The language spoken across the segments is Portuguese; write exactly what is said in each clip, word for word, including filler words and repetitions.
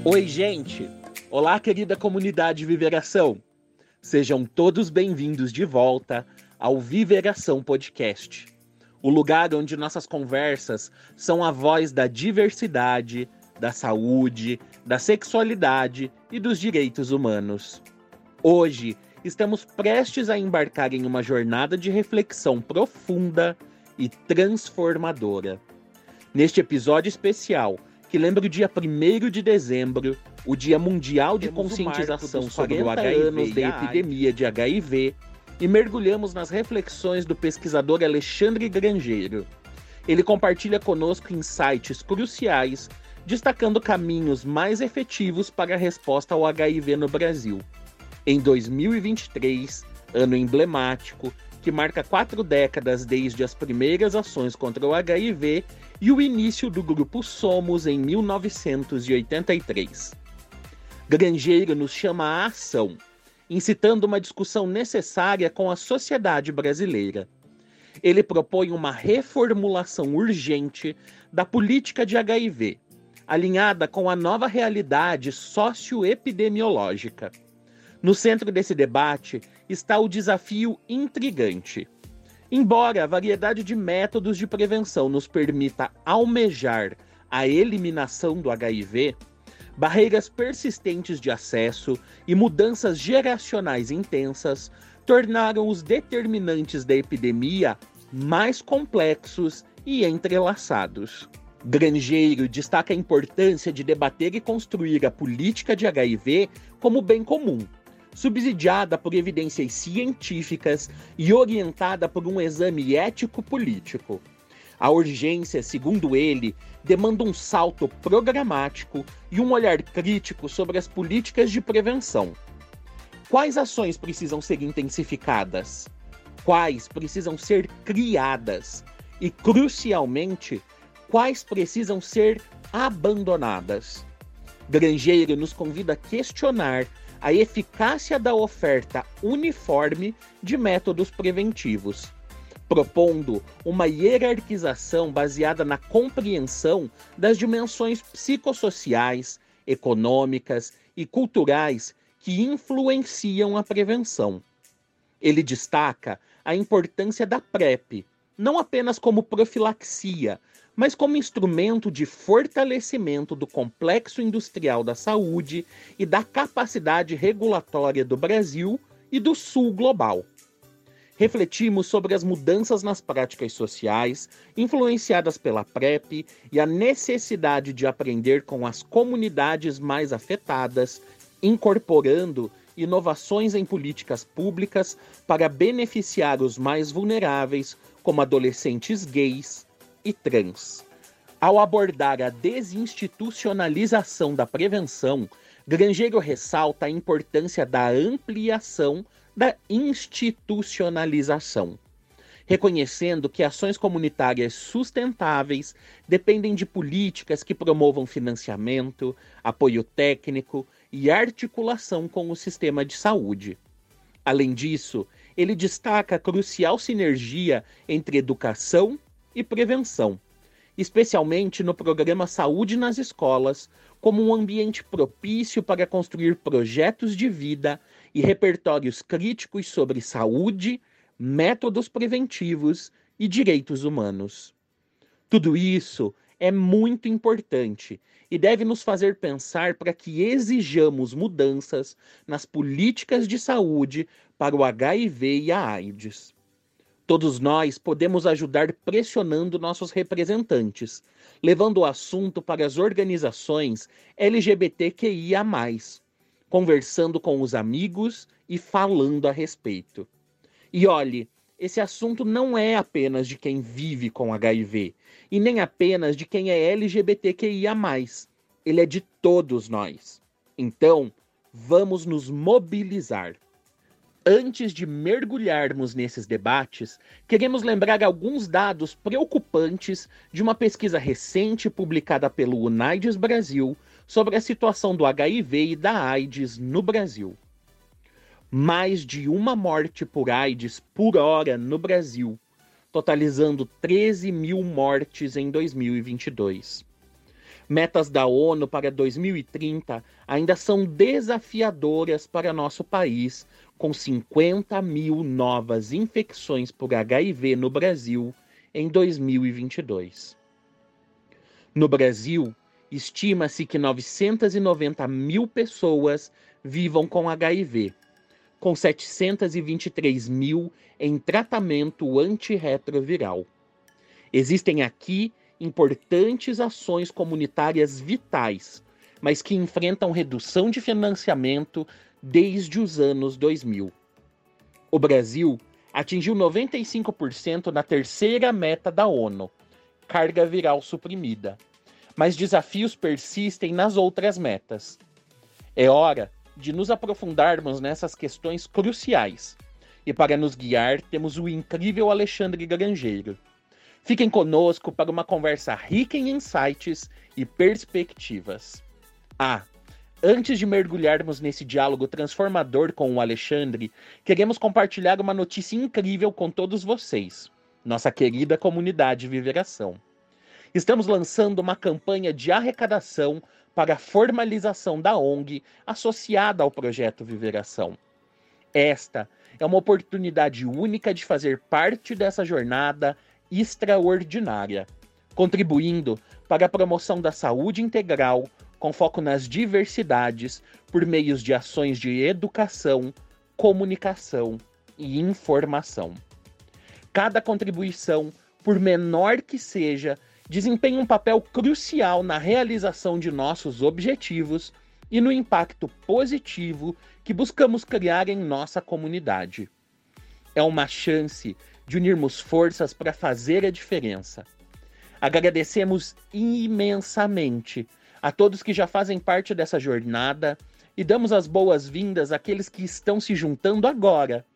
Oi, gente! Olá, querida comunidade Viveração! Sejam todos bem-vindos de volta ao Viveração Podcast, o lugar onde nossas conversas são a voz da diversidade, da saúde, da sexualidade e dos direitos humanos. Hoje, estamos prestes a embarcar em uma jornada de reflexão profunda e transformadora. Neste episódio especial, que lembra o dia primeiro de dezembro, o Dia Mundial de Temos Conscientização o sobre o quarenta H I V anos e da a epidemia de H I V, e mergulhamos nas reflexões do pesquisador Alexandre Grangeiro. Ele compartilha conosco insights cruciais, destacando caminhos mais efetivos para a resposta ao H I V no Brasil. Em dois mil e vinte e três, ano emblemático, que marca quatro décadas desde as primeiras ações contra o H I V e o início do Grupo Somos em mil novecentos e oitenta e três. Grangeiro nos chama à ação, incitando uma discussão necessária com a sociedade brasileira. Ele propõe uma reformulação urgente da política de H I V, alinhada com a nova realidade socioepidemiológica. No centro desse debate está o desafio intrigante. Embora a variedade de métodos de prevenção nos permita almejar a eliminação do H I V, barreiras persistentes de acesso e mudanças geracionais intensas tornaram os determinantes da epidemia mais complexos e entrelaçados. Grangeiro destaca a importância de debater e construir a política de H I V como bem comum, subsidiada por evidências científicas e orientada por um exame ético-político. A urgência, segundo ele, demanda um salto programático e um olhar crítico sobre as políticas de prevenção. Quais ações precisam ser intensificadas? Quais precisam ser criadas? E, crucialmente, quais precisam ser abandonadas? Grangeiro nos convida a questionar a eficácia da oferta uniforme de métodos preventivos, propondo uma hierarquização baseada na compreensão das dimensões psicossociais, econômicas e culturais que influenciam a prevenção. Ele destaca a importância da PrEP, não apenas como profilaxia, mas como instrumento de fortalecimento do complexo industrial da saúde e da capacidade regulatória do Brasil e do Sul global. Refletimos sobre as mudanças nas práticas sociais influenciadas pela PrEP e a necessidade de aprender com as comunidades mais afetadas, incorporando inovações em políticas públicas para beneficiar os mais vulneráveis, como adolescentes gays e trans. Ao abordar a desinstitucionalização da prevenção, Grangeiro ressalta a importância da ampliação da institucionalização, reconhecendo que ações comunitárias sustentáveis dependem de políticas que promovam financiamento, apoio técnico e articulação com o sistema de saúde. Além disso, ele destaca a crucial sinergia entre educação e prevenção, especialmente no programa Saúde nas Escolas, como um ambiente propício para construir projetos de vida e repertórios críticos sobre saúde, métodos preventivos e direitos humanos. Tudo isso é muito importante e deve nos fazer pensar para que exijamos mudanças nas políticas de saúde para o H I V e a AIDS. Todos nós podemos ajudar pressionando nossos representantes, levando o assunto para as organizações L G B T Q I A mais, conversando com os amigos e falando a respeito. E olhe, esse assunto não é apenas de quem vive com H I V, e nem apenas de quem é L G B T Q I A mais. Ele é de todos nós. Então, vamos nos mobilizar. Antes de mergulharmos nesses debates, queremos lembrar alguns dados preocupantes de uma pesquisa recente publicada pelo UNAIDS Brasil sobre a situação do H I V e da AIDS no Brasil. Mais de uma morte por AIDS por hora no Brasil, totalizando treze mil mortes em dois mil e vinte e dois. Metas da ONU para dois mil e trinta ainda são desafiadoras para nosso país, com cinquenta mil novas infecções por H I V no Brasil em dois mil e vinte e dois. No Brasil, estima-se que novecentas e noventa mil pessoas vivam com H I V, com setecentos e vinte e três mil em tratamento antirretroviral. Existem aqui importantes ações comunitárias vitais, mas que enfrentam redução de financiamento desde os anos dois mil. O Brasil atingiu noventa e cinco por cento na terceira meta da ONU, carga viral suprimida, mas desafios persistem nas outras metas. É hora de nos aprofundarmos nessas questões cruciais, e para nos guiar temos o incrível Alexandre Grangeiro. Fiquem conosco para uma conversa rica em insights e perspectivas. Ah, antes de mergulharmos nesse diálogo transformador com o Alexandre, queremos compartilhar uma notícia incrível com todos vocês, nossa querida comunidade Viveração. Estamos lançando uma campanha de arrecadação para a formalização da O N G associada ao projeto Viveração. Esta é uma oportunidade única de fazer parte dessa jornada extraordinária, contribuindo para a promoção da saúde integral com foco nas diversidades por meios de ações de educação, comunicação e informação. Cada contribuição, por menor que seja, desempenha um papel crucial na realização de nossos objetivos e no impacto positivo que buscamos criar em nossa comunidade. É uma chance de unirmos forças para fazer a diferença. Agradecemos imensamente a todos que já fazem parte dessa jornada e damos as boas-vindas àqueles que estão se juntando agora.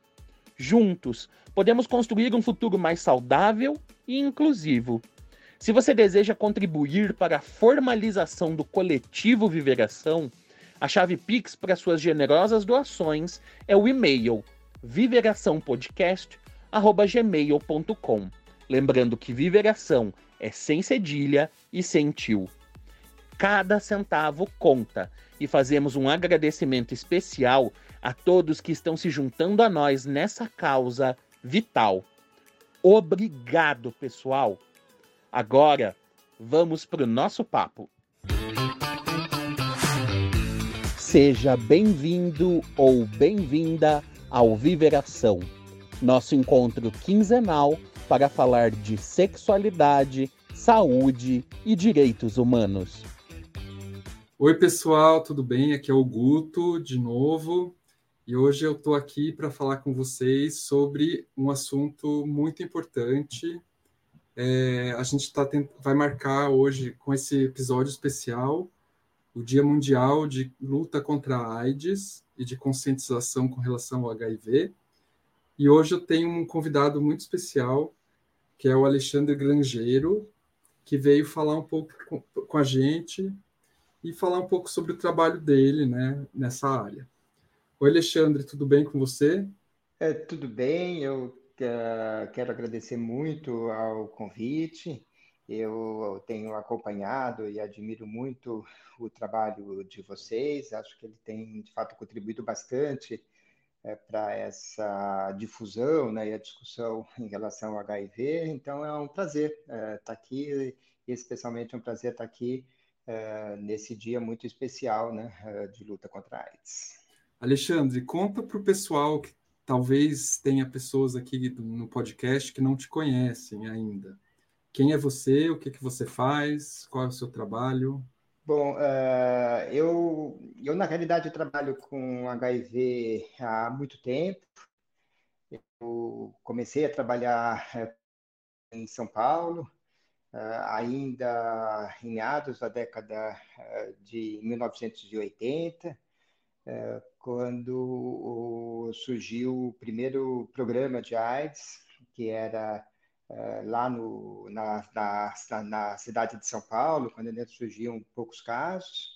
Juntos, podemos construir um futuro mais saudável e inclusivo. Se você deseja contribuir para a formalização do coletivo Viveração, a chave Pix para suas generosas doações é o e-mail viveraçãopodcast arroba gmail ponto com. Lembrando que Viveração é sem cedilha e sem tio. Cada centavo conta e fazemos um agradecimento especial a todos que estão se juntando a nós nessa causa vital. Obrigado, pessoal! Agora, vamos para o nosso papo. Seja bem-vindo ou bem-vinda ao Viveração, nosso encontro quinzenal para falar de sexualidade, saúde e direitos humanos. Oi, pessoal, tudo bem? Aqui é o Guto, de novo, e hoje eu estou aqui para falar com vocês sobre um assunto muito importante. É, a gente tá tent... vai marcar hoje, com esse episódio especial, o Dia Mundial de Luta contra a AIDS e de conscientização com relação ao H I V. E hoje eu tenho um convidado muito especial, que é o Alexandre Grangeiro, que veio falar um pouco com, com a gente e falar um pouco sobre o trabalho dele, né, nessa área. Oi, Alexandre, tudo bem com você? É, tudo bem, eu uh, quero agradecer muito ao convite. Eu tenho acompanhado e admiro muito o trabalho de vocês. Acho que ele tem, de fato, contribuído bastante é, para essa difusão, né, e a discussão em relação ao H I V. Então, é um prazer é, estar aqui, e especialmente é um prazer estar aqui é, nesse dia muito especial, né, de luta contra a AIDS. Alexandre, conta para o pessoal que talvez tenha pessoas aqui no podcast que não te conhecem ainda. Quem é você? O que, que você faz? Qual é o seu trabalho? Bom, uh, eu, eu, na realidade, trabalho com H I V há muito tempo. Eu comecei a trabalhar em São Paulo, uh, ainda em meados da década uh, de mil novecentos e oitenta, uh, quando surgiu o primeiro programa de AIDS, que era Uh, lá no, na, na, na cidade de São Paulo, quando ainda surgiam poucos casos.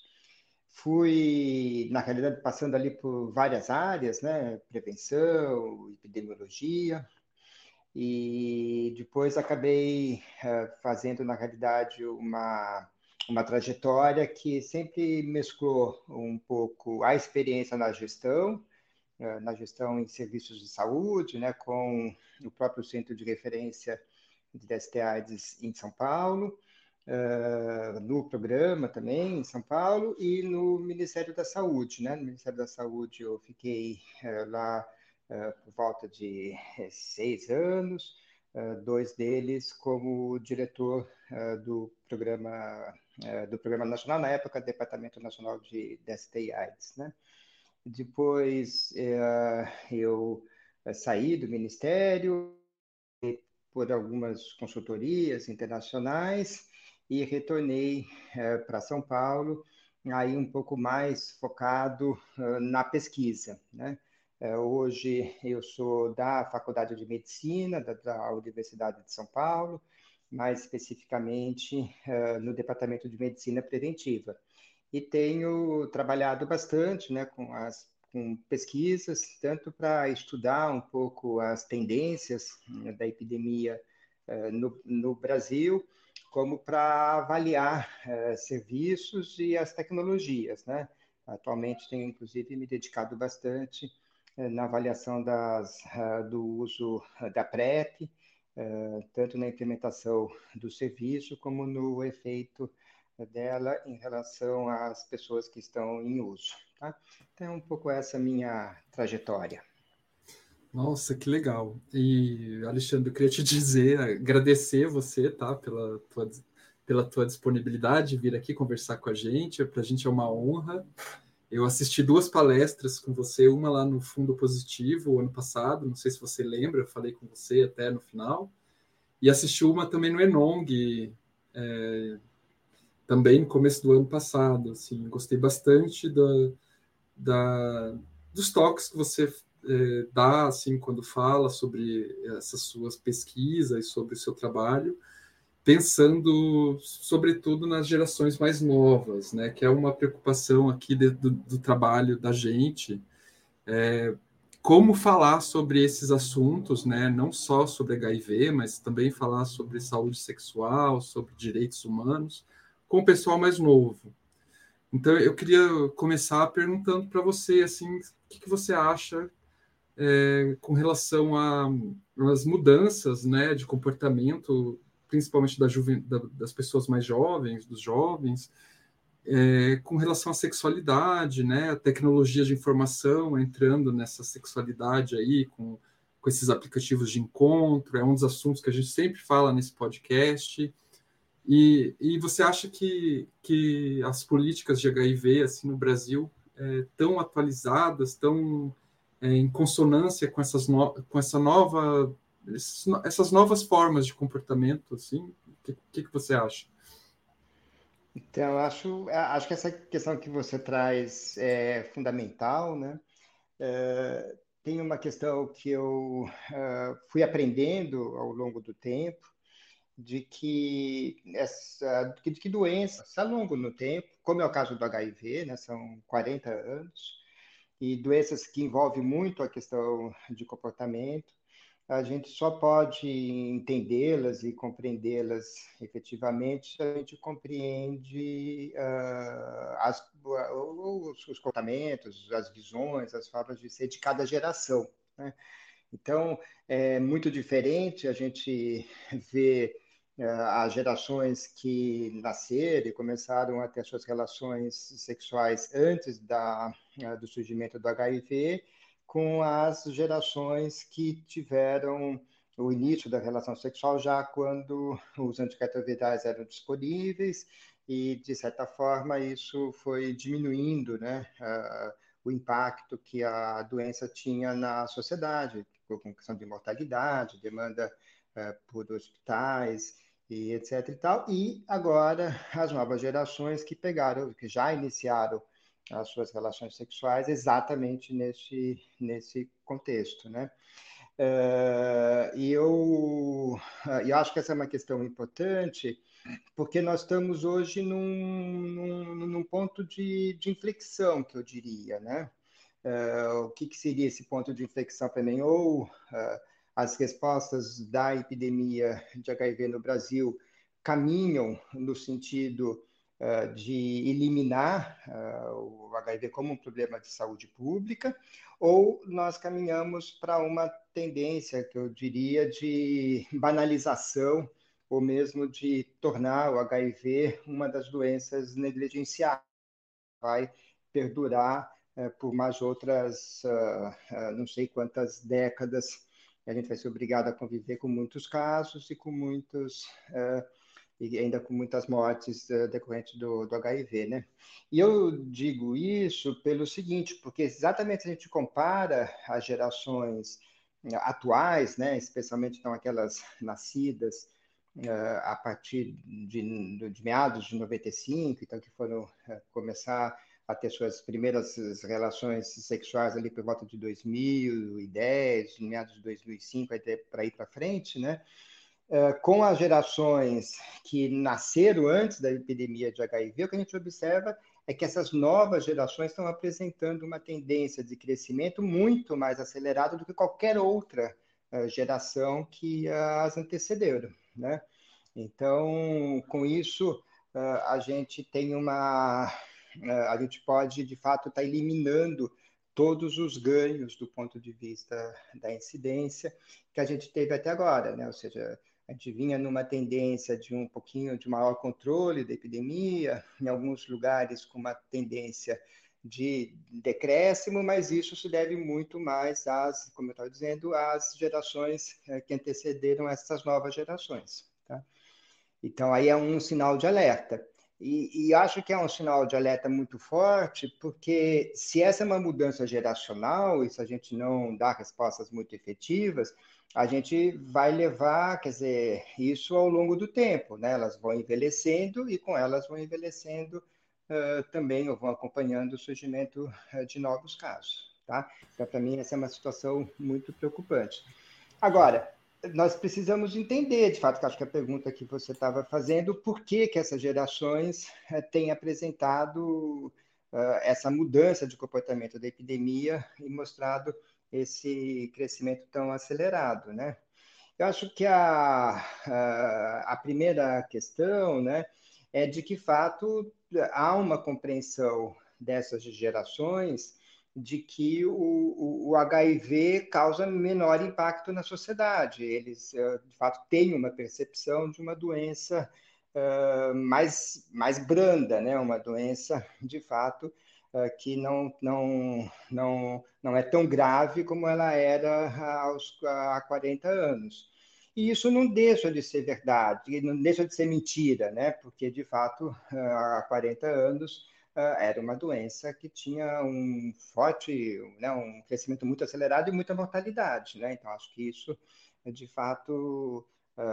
Fui, na realidade, passando ali por várias áreas, né? Prevenção, epidemiologia, e depois acabei uh, fazendo, na realidade, uma uma trajetória que sempre mesclou um pouco a experiência na gestão, na gestão em serviços de saúde, né, com o próprio Centro de Referência de D S T-AIDS em São Paulo, uh, no programa também em São Paulo e no Ministério da Saúde. Né? No Ministério da Saúde eu fiquei uh, lá uh, por volta de seis anos, uh, dois deles como diretor uh, do programa uh, do Programa Nacional, na época, Departamento Nacional de D S T e AIDS, né? Depois uh, eu uh, saí do Ministério por algumas consultorias internacionais e retornei uh, para São Paulo, aí um pouco mais focado uh, na pesquisa, né? Uh, hoje eu sou da Faculdade de Medicina da, da Universidade de São Paulo, mais especificamente uh, no Departamento de Medicina Preventiva. E tenho trabalhado bastante, né, com as com pesquisas, tanto para estudar um pouco as tendências, né, da epidemia uh, no, no Brasil, como para avaliar uh, serviços e as tecnologias, né? Atualmente tenho, inclusive, me dedicado bastante uh, na avaliação das, uh, do uso da PrEP, uh, tanto na implementação do serviço como no efeito dela em relação às pessoas que estão em uso. Tá? Então, é um pouco essa minha trajetória. Nossa, que legal. E, Alexandre, eu queria te dizer, agradecer você, tá, pela tua, pela tua disponibilidade de vir aqui conversar com a gente. Para a gente é uma honra. Eu assisti duas palestras com você, uma lá no Fundo Positivo, ano passado, não sei se você lembra, eu falei com você até no final, e assisti uma também no Enong, é, também no começo do ano passado. Assim, gostei bastante da, da, dos toques que você é, dá, assim, quando fala sobre essas suas pesquisas e sobre o seu trabalho, pensando, sobretudo, nas gerações mais novas, né, que é uma preocupação aqui de, do, do trabalho da gente, é, como falar sobre esses assuntos, né, não só sobre H I V, mas também falar sobre saúde sexual, sobre direitos humanos, com o pessoal mais novo. Então, eu queria começar perguntando para você, assim, o que, que você acha é, com relação às mudanças, né, de comportamento, principalmente da juven, da, das pessoas mais jovens, dos jovens, é, com relação à sexualidade, né, a tecnologia de informação entrando nessa sexualidade aí, com, com esses aplicativos de encontro, é um dos assuntos que a gente sempre fala nesse podcast. E, e você acha que, que as políticas de H I V assim, no Brasil estão é, atualizadas, estão é, em consonância com, essas no, com essa nova, esses, essas novas formas de comportamento? Assim? O que, que, que você acha? Então, acho, acho que essa questão que você traz é fundamental, né? É, tem uma questão que eu uh, fui aprendendo ao longo do tempo, de que, essa, de que doenças a longo no tempo, como é o caso do H I V, né, são quarenta anos, e doenças que envolvem muito a questão de comportamento, a gente só pode entendê-las e compreendê-las efetivamente se a gente compreende uh, as, uh, os, os comportamentos, as visões, as formas de ser de cada geração, né? Então, é muito diferente a gente ver as gerações que nasceram e começaram a ter suas relações sexuais antes da, do surgimento do H I V, com as gerações que tiveram o início da relação sexual já quando os antirretrovirais eram disponíveis e, de certa forma, isso foi diminuindo, né, uh, o impacto que a doença tinha na sociedade, com questão de mortalidade, demanda uh, por hospitais, e etc e tal. E agora as novas gerações que pegaram, que já iniciaram as suas relações sexuais exatamente nesse, nesse contexto, né? Uh, e eu, uh, eu acho que essa é uma questão importante, porque nós estamos hoje num, num, num ponto de, de inflexão, que eu diria, né? Uh, o que, que seria esse ponto de inflexão para mim? Ou uh, as respostas da epidemia de H I V no Brasil caminham no sentido uh, de eliminar uh, o H I V como um problema de saúde pública, ou nós caminhamos para uma tendência, que eu diria, de banalização, ou mesmo de tornar o H I V uma das doenças negligenciáveis, vai perdurar uh, por mais outras, uh, uh, não sei quantas décadas. A gente vai ser obrigado a conviver com muitos casos e com muitos... Uh, e ainda com muitas mortes uh, decorrentes do, do H I V, né? E eu digo isso pelo seguinte, porque exatamente se a gente compara as gerações uh, atuais, né, especialmente então aquelas nascidas uh, a partir de, de meados de noventa e cinco, então que foram uh, começar a ter suas primeiras relações sexuais ali por volta de dois mil e dez, meados de dois mil e cinco, até para ir para frente, né? Uh, com as gerações que nasceram antes da epidemia de H I V, o que a gente observa é que essas novas gerações estão apresentando uma tendência de crescimento muito mais acelerada do que qualquer outra uh, geração que uh, as antecederam, né? Então, com isso, uh, a gente tem uma... Uh, a gente pode, de fato, estar tá eliminando todos os ganhos do ponto de vista da incidência que a gente teve até agora, né? Ou seja, a gente vinha numa tendência de um pouquinho de maior controle da epidemia, em alguns lugares com uma tendência de decréscimo, mas isso se deve muito mais às, como eu estava dizendo, às gerações que antecederam essas novas gerações, tá? Então, aí é um sinal de alerta. E, e acho que é um sinal de alerta muito forte, porque se essa é uma mudança geracional, e se a gente não dá respostas muito efetivas, a gente vai levar, quer dizer, isso ao longo do tempo, né? Elas vão envelhecendo e com elas vão envelhecendo uh, também, ou vão acompanhando o surgimento uh, de novos casos, tá? Então, para mim, essa é uma situação muito preocupante. Agora, nós precisamos entender, de fato, que acho que a pergunta que você estava fazendo, por que que essas gerações uh, têm apresentado uh, essa mudança de comportamento da epidemia e mostrado esse crescimento tão acelerado, né? Eu acho que a, a, a primeira questão, né, é de que, de fato, há uma compreensão dessas gerações de que o, o, o H I V causa menor impacto na sociedade. Eles, de fato, têm uma percepção de uma doença uh, mais, mais branda, né? Uma doença, de fato, uh, que não, não, não, não é tão grave como ela era aos, há quarenta anos. E isso não deixa de ser verdade, não deixa de ser mentira, né? Porque, de fato, há quarenta anos era uma doença que tinha um forte, né, um crescimento muito acelerado e muita mortalidade, né? Então, acho que isso, de fato,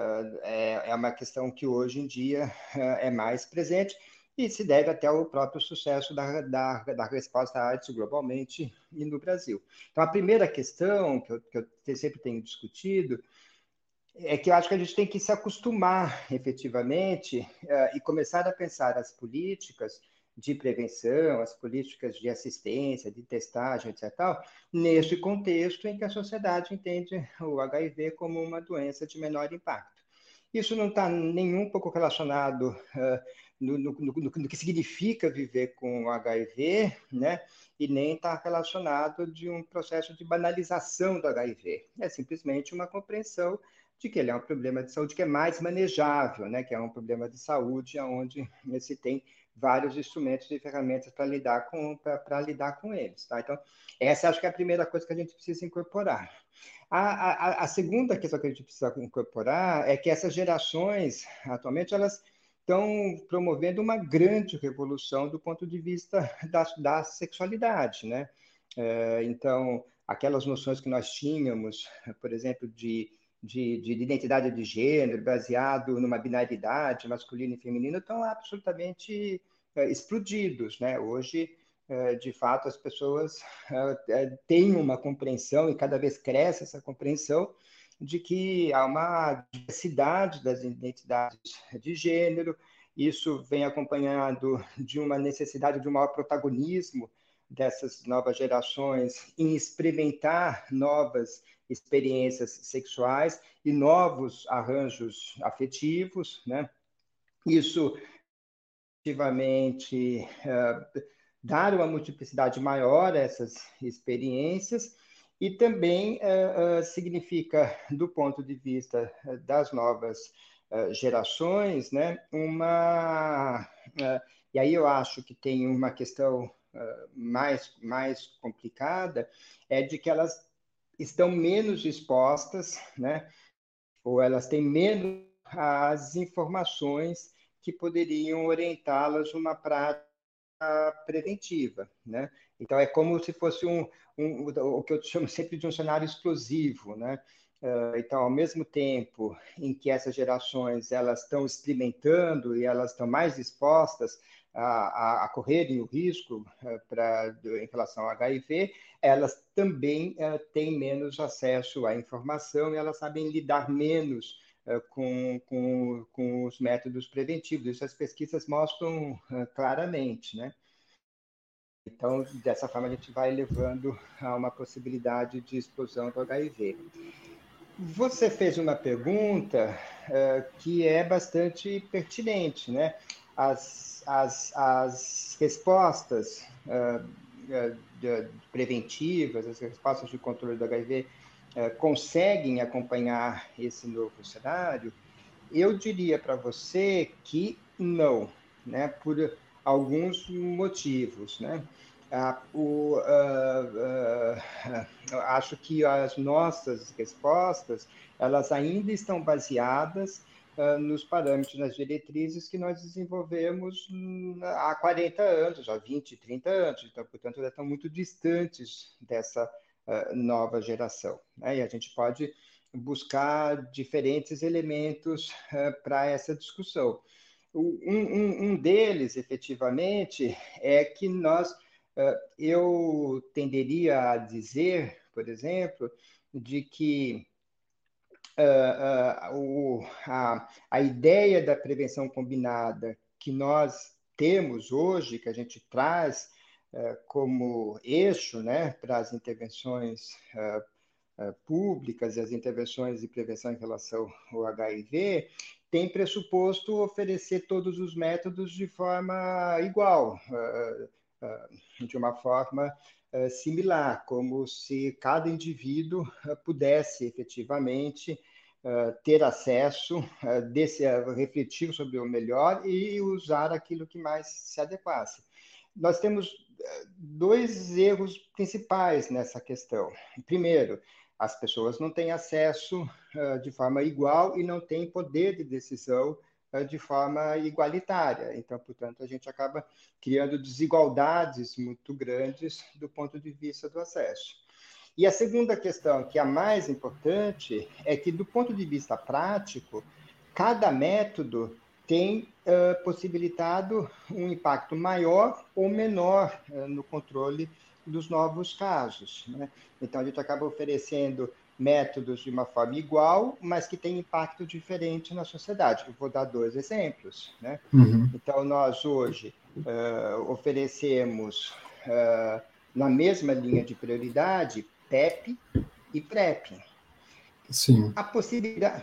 é uma questão que hoje em dia é mais presente e se deve até ao próprio sucesso da, da, da resposta à AIDS globalmente e no Brasil. Então, a primeira questão que eu, que eu sempre tenho discutido é que eu acho que a gente tem que se acostumar efetivamente uh, e começar a pensar as políticas de prevenção, as políticas de assistência, de testagem, etcétera, neste contexto em que a sociedade entende o H I V como uma doença de menor impacto. Isso não está nem um pouco relacionado uh, no, no, no, no que significa viver com o H I V, né? E nem está relacionado de um processo de banalização do H I V. É simplesmente uma compreensão de que ele é um problema de saúde que é mais manejável, né? Que é um problema de saúde onde se tem vários instrumentos e ferramentas para lidar com para lidar com eles, tá? Então, essa acho que é a primeira coisa que a gente precisa incorporar. A, a, a segunda questão que a gente precisa incorporar é que essas gerações, atualmente, elas estão promovendo uma grande revolução do ponto de vista da, da sexualidade, né? É, então, aquelas noções que nós tínhamos, por exemplo, de De, de, identidade de gênero, baseado numa binaridade masculino e feminino, estão absolutamente é, explodidos, né? Hoje, é, de fato, as pessoas é, têm uma compreensão, e cada vez cresce essa compreensão, de que há uma diversidade das identidades de gênero. Isso vem acompanhado de uma necessidade de um maior protagonismo dessas novas gerações em experimentar novas experiências sexuais e novos arranjos afetivos, né? Isso efetivamente uh, dar uma multiplicidade maior a essas experiências e também uh, uh, significa, do ponto de vista das novas uh, gerações, né, uma... Uh, e aí eu acho que tem uma questão uh, mais, mais complicada, é de que elas estão menos expostas, né, ou elas têm menos as informações que poderiam orientá-las numa prática preventiva, né? Então é como se fosse um, um o que eu chamo sempre de um cenário explosivo, né? Uh, então, ao mesmo tempo em que essas gerações elas estão experimentando e elas estão mais dispostas a, a, a correrem o risco uh, pra, em relação ao H I V, elas também uh, têm menos acesso à informação e elas sabem lidar menos uh, com, com, com os métodos preventivos. Isso as pesquisas mostram uh, claramente, né? Então, dessa forma, a gente vai levando a uma possibilidade de explosão do H I V. Você fez uma pergunta uh, que é bastante pertinente, né? As, as, as respostas uh, uh, preventivas, as respostas de controle do H I V uh, conseguem acompanhar esse novo cenário? Eu diria para você que não, né? Por alguns motivos, né? Ah, o, uh, uh, acho que as nossas respostas elas ainda estão baseadas uh, nos parâmetros, nas diretrizes que nós desenvolvemos há quarenta anos, há vinte, trinta anos. Então, portanto, elas estão muito distantes dessa uh, nova geração, né? E a gente pode buscar diferentes elementos uh, para essa discussão. Um, um, um deles, efetivamente, é que nós eu tenderia a dizer, por exemplo, de que uh, uh, o, a, a ideia da prevenção combinada que nós temos hoje, que a gente traz uh, como eixo, né, para as intervenções uh, uh, públicas e as intervenções de prevenção em relação ao H I V, tem pressuposto oferecer todos os métodos de forma igual, uh, uh, de uma forma uh, similar, como se cada indivíduo uh, pudesse efetivamente uh, ter acesso, uh, desse, uh, refletir sobre o melhor e usar aquilo que mais se adequasse. Nós temos dois erros principais nessa questão. Primeiro, as pessoas não têm acesso uh, de forma igual e não têm poder de decisão uh, de forma igualitária. Então, portanto, a gente acaba criando desigualdades muito grandes do ponto de vista do acesso. E a segunda questão, que é a mais importante, é que, do ponto de vista prático, cada método tem uh, possibilitado um impacto maior ou menor uh, no controle dos novos casos, né? Então, a gente acaba oferecendo métodos de uma forma igual, mas que tem impacto diferente na sociedade. Eu vou dar dois exemplos, né? Uhum. Então, nós hoje uh, oferecemos, uh, na mesma linha de prioridade, PEP e PrEP. Sim. A possibilidade...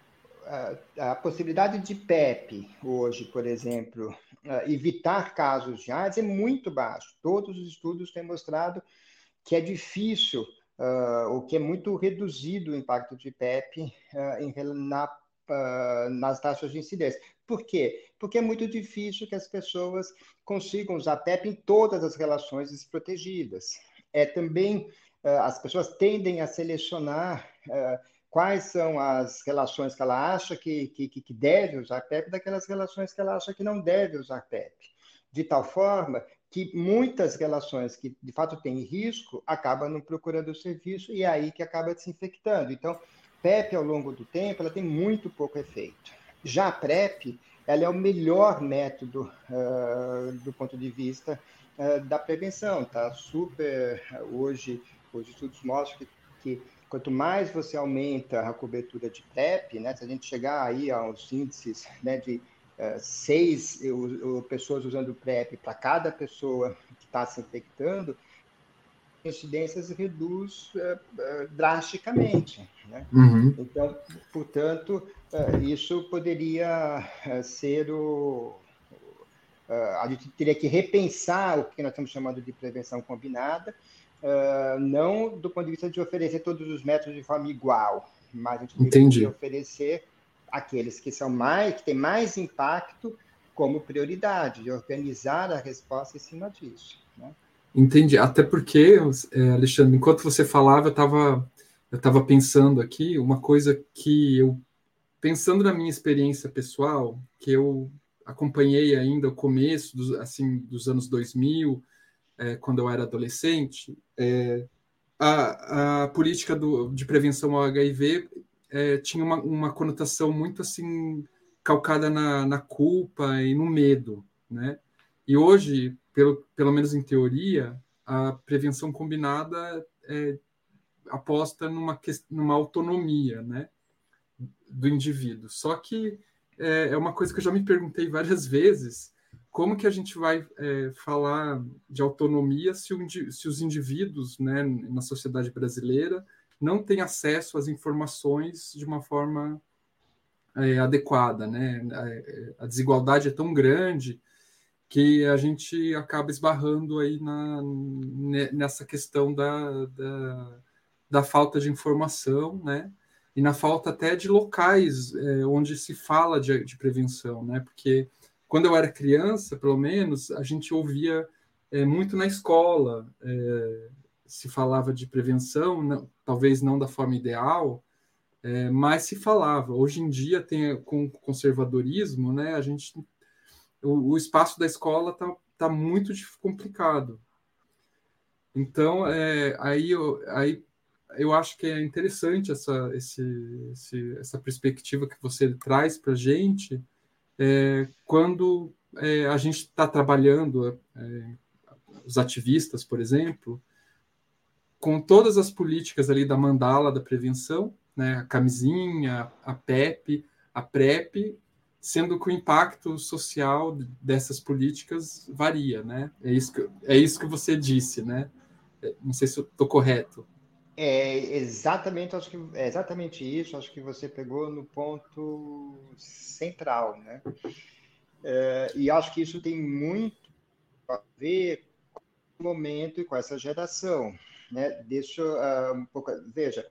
A, a possibilidade de PEP hoje, por exemplo, uh, evitar casos de AIDS é muito baixo. Todos os estudos têm mostrado que é difícil, uh, ou que é muito reduzido o impacto de PEP uh, em, na, uh, nas taxas de incidência. Por quê? Porque é muito difícil que as pessoas consigam usar PEP em todas as relações desprotegidas. É também, uh, as pessoas tendem a selecionar uh, quais são as relações que ela acha que, que, que deve usar PEP daquelas relações que ela acha que não deve usar PEP. De tal forma que muitas relações que, de fato, têm risco, acabam não procurando o serviço e é aí que acaba desinfectando. Então, PEP, ao longo do tempo, ela tem muito pouco efeito. Já a PrEP, ela é o melhor método uh, do ponto de vista uh, da prevenção. Tá super, uh, hoje, os estudos mostram que, que quanto mais você aumenta a cobertura de PrEP, né, se a gente chegar aí aos índices, né, de uh, seis uh, uh, pessoas usando PrEP para cada pessoa que está se infectando, a incidência reduz uh, uh, drasticamente, né? Uhum. Então, portanto, uh, isso poderia uh, ser o, a gente teria que repensar o que nós estamos chamando de prevenção combinada, uh, não do ponto de vista de oferecer todos os métodos de forma igual, mas a gente deveria oferecer aqueles que são mais, que têm mais impacto como prioridade, e organizar a resposta em cima disso, né? Entendi. Até porque, Alexandre, enquanto você falava, eu estava eu estava pensando aqui uma coisa que eu, pensando na minha experiência pessoal, que eu acompanhei ainda o começo dos, assim, dos anos dois mil, é, quando eu era adolescente, é, a, a política do, de prevenção ao H I V é, tinha uma, uma conotação muito assim calcada na, na culpa e no medo, né? E hoje, pelo, pelo menos em teoria, a prevenção combinada é, aposta numa, numa autonomia, né, do indivíduo. Só que é, é uma coisa que eu já me perguntei várias vezes, como que a gente vai é, falar de autonomia se, o, se os indivíduos, né, na sociedade brasileira não têm acesso às informações de uma forma é, adequada, né? A, a desigualdade é tão grande que a gente acaba esbarrando aí na, nessa questão da, da, da falta de informação, né? E na falta até de locais é, onde se fala de, de prevenção, né? Porque quando eu era criança, pelo menos, a gente ouvia é, muito na escola, é, se falava de prevenção, não, talvez não da forma ideal, é, mas se falava. Hoje em dia, tem, com o conservadorismo, né, a gente, o, o espaço da escola está tá muito complicado. Então, é, aí, eu, aí eu acho que é interessante essa, esse, esse, essa perspectiva que você traz para a gente, é, quando é, a gente está trabalhando, é, os ativistas, por exemplo, com todas as políticas ali da mandala da prevenção, né, a camisinha, a PEP, a PrEP, sendo que o impacto social dessas políticas varia, né? É isso que, é isso que você disse, né? Não sei se eu estou correto. É exatamente, acho que é exatamente isso. Acho que você pegou no ponto central, né? É, e acho que isso tem muito a ver com o momento e com essa geração, né? Deixa uh, um pouco, veja,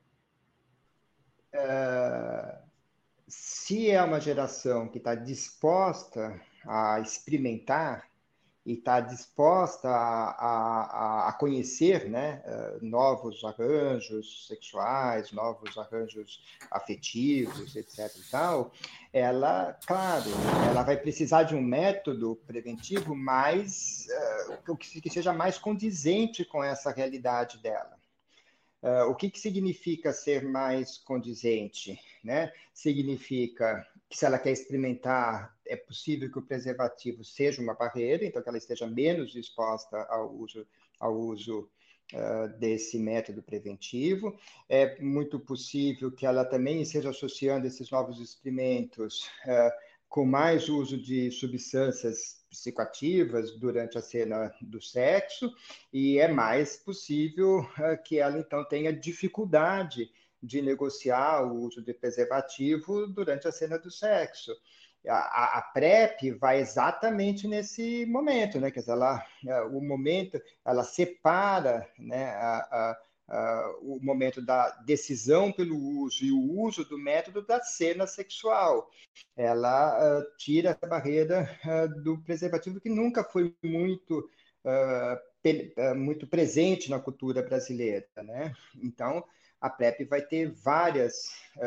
uh, se é uma geração que está disposta a experimentar e está disposta a, a, a conhecer, né, novos arranjos sexuais, novos arranjos afetivos, etc e tal, ela, claro, ela vai precisar de um método preventivo mais, uh, que seja mais condizente com essa realidade dela. Uh, o que, que significa ser mais condizente, né? Significa que se ela quer experimentar, é possível que o preservativo seja uma barreira, então que ela esteja menos exposta ao uso, ao uso uh, desse método preventivo. É muito possível que ela também esteja associando esses novos experimentos uh, com mais uso de substâncias psicoativas durante a cena do sexo, e é mais possível uh, que ela, então, tenha dificuldade de negociar o uso de preservativo durante a cena do sexo. A, a PrEP vai exatamente nesse momento, né? Quer dizer, ela, uh, o momento, ela separa, né, a, a Uh, o momento da decisão pelo uso e o uso do método da cena sexual. Ela uh, tira a barreira uh, do preservativo, que nunca foi muito, pe muito presente na cultura brasileira, né? Então, a PrEP vai ter várias,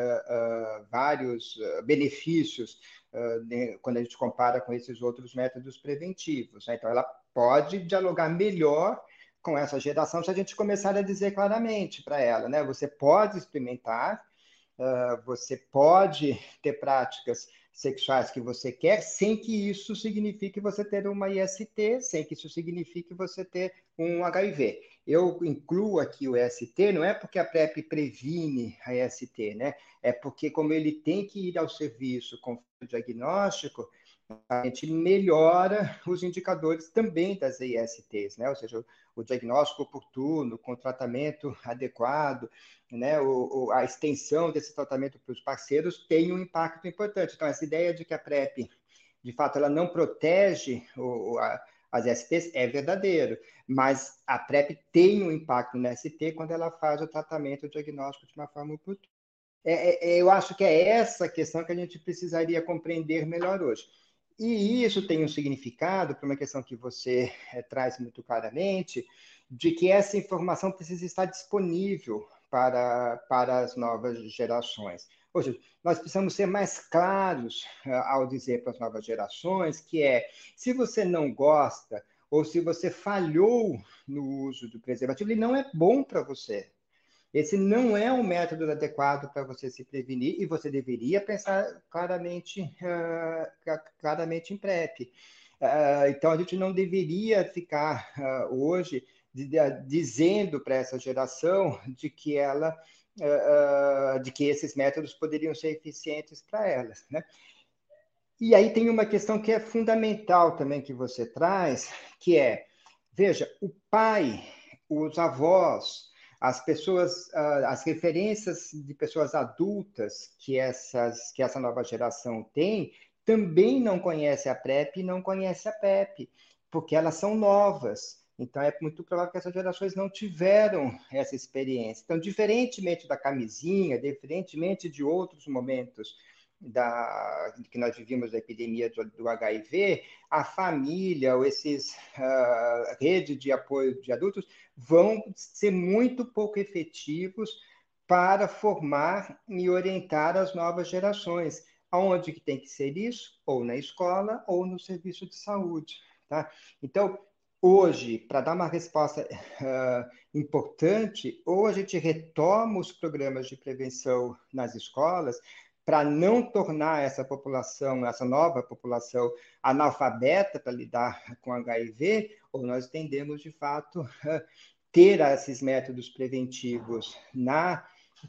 vários benefícios né, quando a gente compara com esses outros métodos preventivos, né? Então, ela pode dialogar melhor com essa geração se a gente começar a dizer claramente para ela, né? Você pode experimentar, uh, você pode ter práticas sexuais que você quer, sem que isso signifique você ter uma I S T, sem que isso signifique você ter um H I V. Eu incluo aqui o I S T, não é porque a PrEP previne a I S T, né? É porque, como ele tem que ir ao serviço com o diagnóstico, a gente melhora os indicadores também das I S Ts, né? Ou seja, o diagnóstico oportuno, com tratamento adequado, né? O, o, a extensão desse tratamento para os parceiros tem um impacto importante. Então, essa ideia de que a PrEP de fato, ela não protege o, a, as S Ts, é verdadeiro, mas a PrEP tem um impacto na S T quando ela faz o tratamento, o diagnóstico de uma forma oportuna. É, é, eu acho que é essa questão que a gente precisaria compreender melhor hoje. E isso tem um significado, para uma questão que você é, traz muito claramente, de que essa informação precisa estar disponível para, para as novas gerações. Ou seja, nós precisamos ser mais claros uh, ao dizer para as novas gerações que é, se você não gosta ou se você falhou no uso do preservativo, ele não é bom para você. Esse não é um método adequado para você se prevenir e você deveria pensar claramente, uh, claramente em PrEP. Uh, então, a gente não deveria ficar uh, hoje de, de, dizendo para essa geração de que ela, uh, uh, de que esses métodos poderiam ser eficientes para elas, né? E aí tem uma questão que é fundamental também que você traz, que é, veja, o pai, os avós, as pessoas, as referências de pessoas adultas que, essas, que essa nova geração tem, também não conhece a PrEP e não conhece a PrEP, porque elas são novas. Então, é muito provável que essas gerações não tiveram essa experiência. Então, diferentemente da camisinha, diferentemente de outros momentos da, que nós vivimos da epidemia do, do H I V, a família ou esses uh, redes de apoio de adultos vão ser muito pouco efetivos para formar e orientar as novas gerações. Aonde que tem que ser isso? Ou na escola ou no serviço de saúde. Tá? Então, hoje, para dar uma resposta uh, importante, ou a gente retoma os programas de prevenção nas escolas, para não tornar essa população, essa nova população, analfabeta para lidar com H I V, ou nós tendemos, de fato, ter esses métodos preventivos na,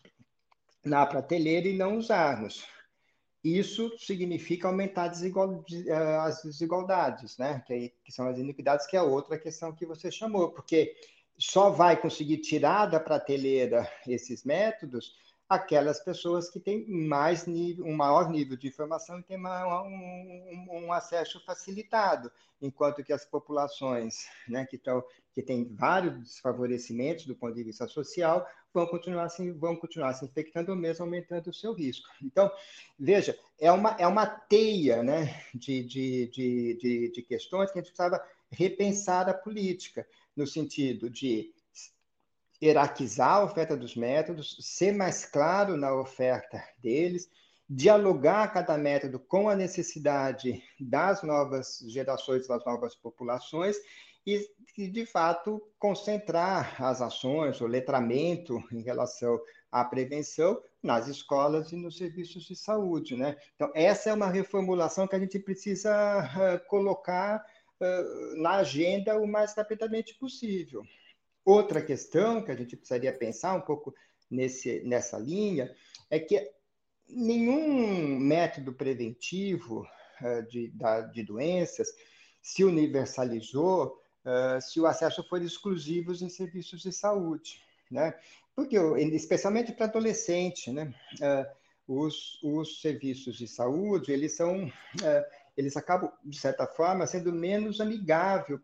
na prateleira e não usarmos. Isso significa aumentar as desigualdades, né? que, que são as iniquidades, que é outra questão que você chamou, porque só vai conseguir tirar da prateleira esses métodos aquelas pessoas que têm mais nível, um maior nível de informação e têm um, um, um acesso facilitado, enquanto que as populações, né, que, tão, que têm vários desfavorecimentos do ponto de vista social vão continuar se, vão continuar se infectando ou mesmo aumentando o seu risco. Então, veja, é uma, é uma teia, né, de, de, de, de, de questões que a gente precisava repensar a política, no sentido de hierarquizar a oferta dos métodos, ser mais claro na oferta deles, dialogar cada método com a necessidade das novas gerações, das novas populações, e, de fato, concentrar as ações, o letramento em relação à prevenção nas escolas e nos serviços de saúde, né? Então, essa é uma reformulação que a gente precisa uh, colocar uh, na agenda o mais rapidamente possível. Outra questão que a gente precisaria pensar um pouco nesse, nessa linha é que nenhum método preventivo uh, de, da, de doenças se universalizou uh, se o acesso for exclusivo em serviços de saúde, né? Porque, especialmente para adolescente, né? Uh, os, os serviços de saúde, eles são... Uh, eles acabam, de certa forma, sendo menos amigáveis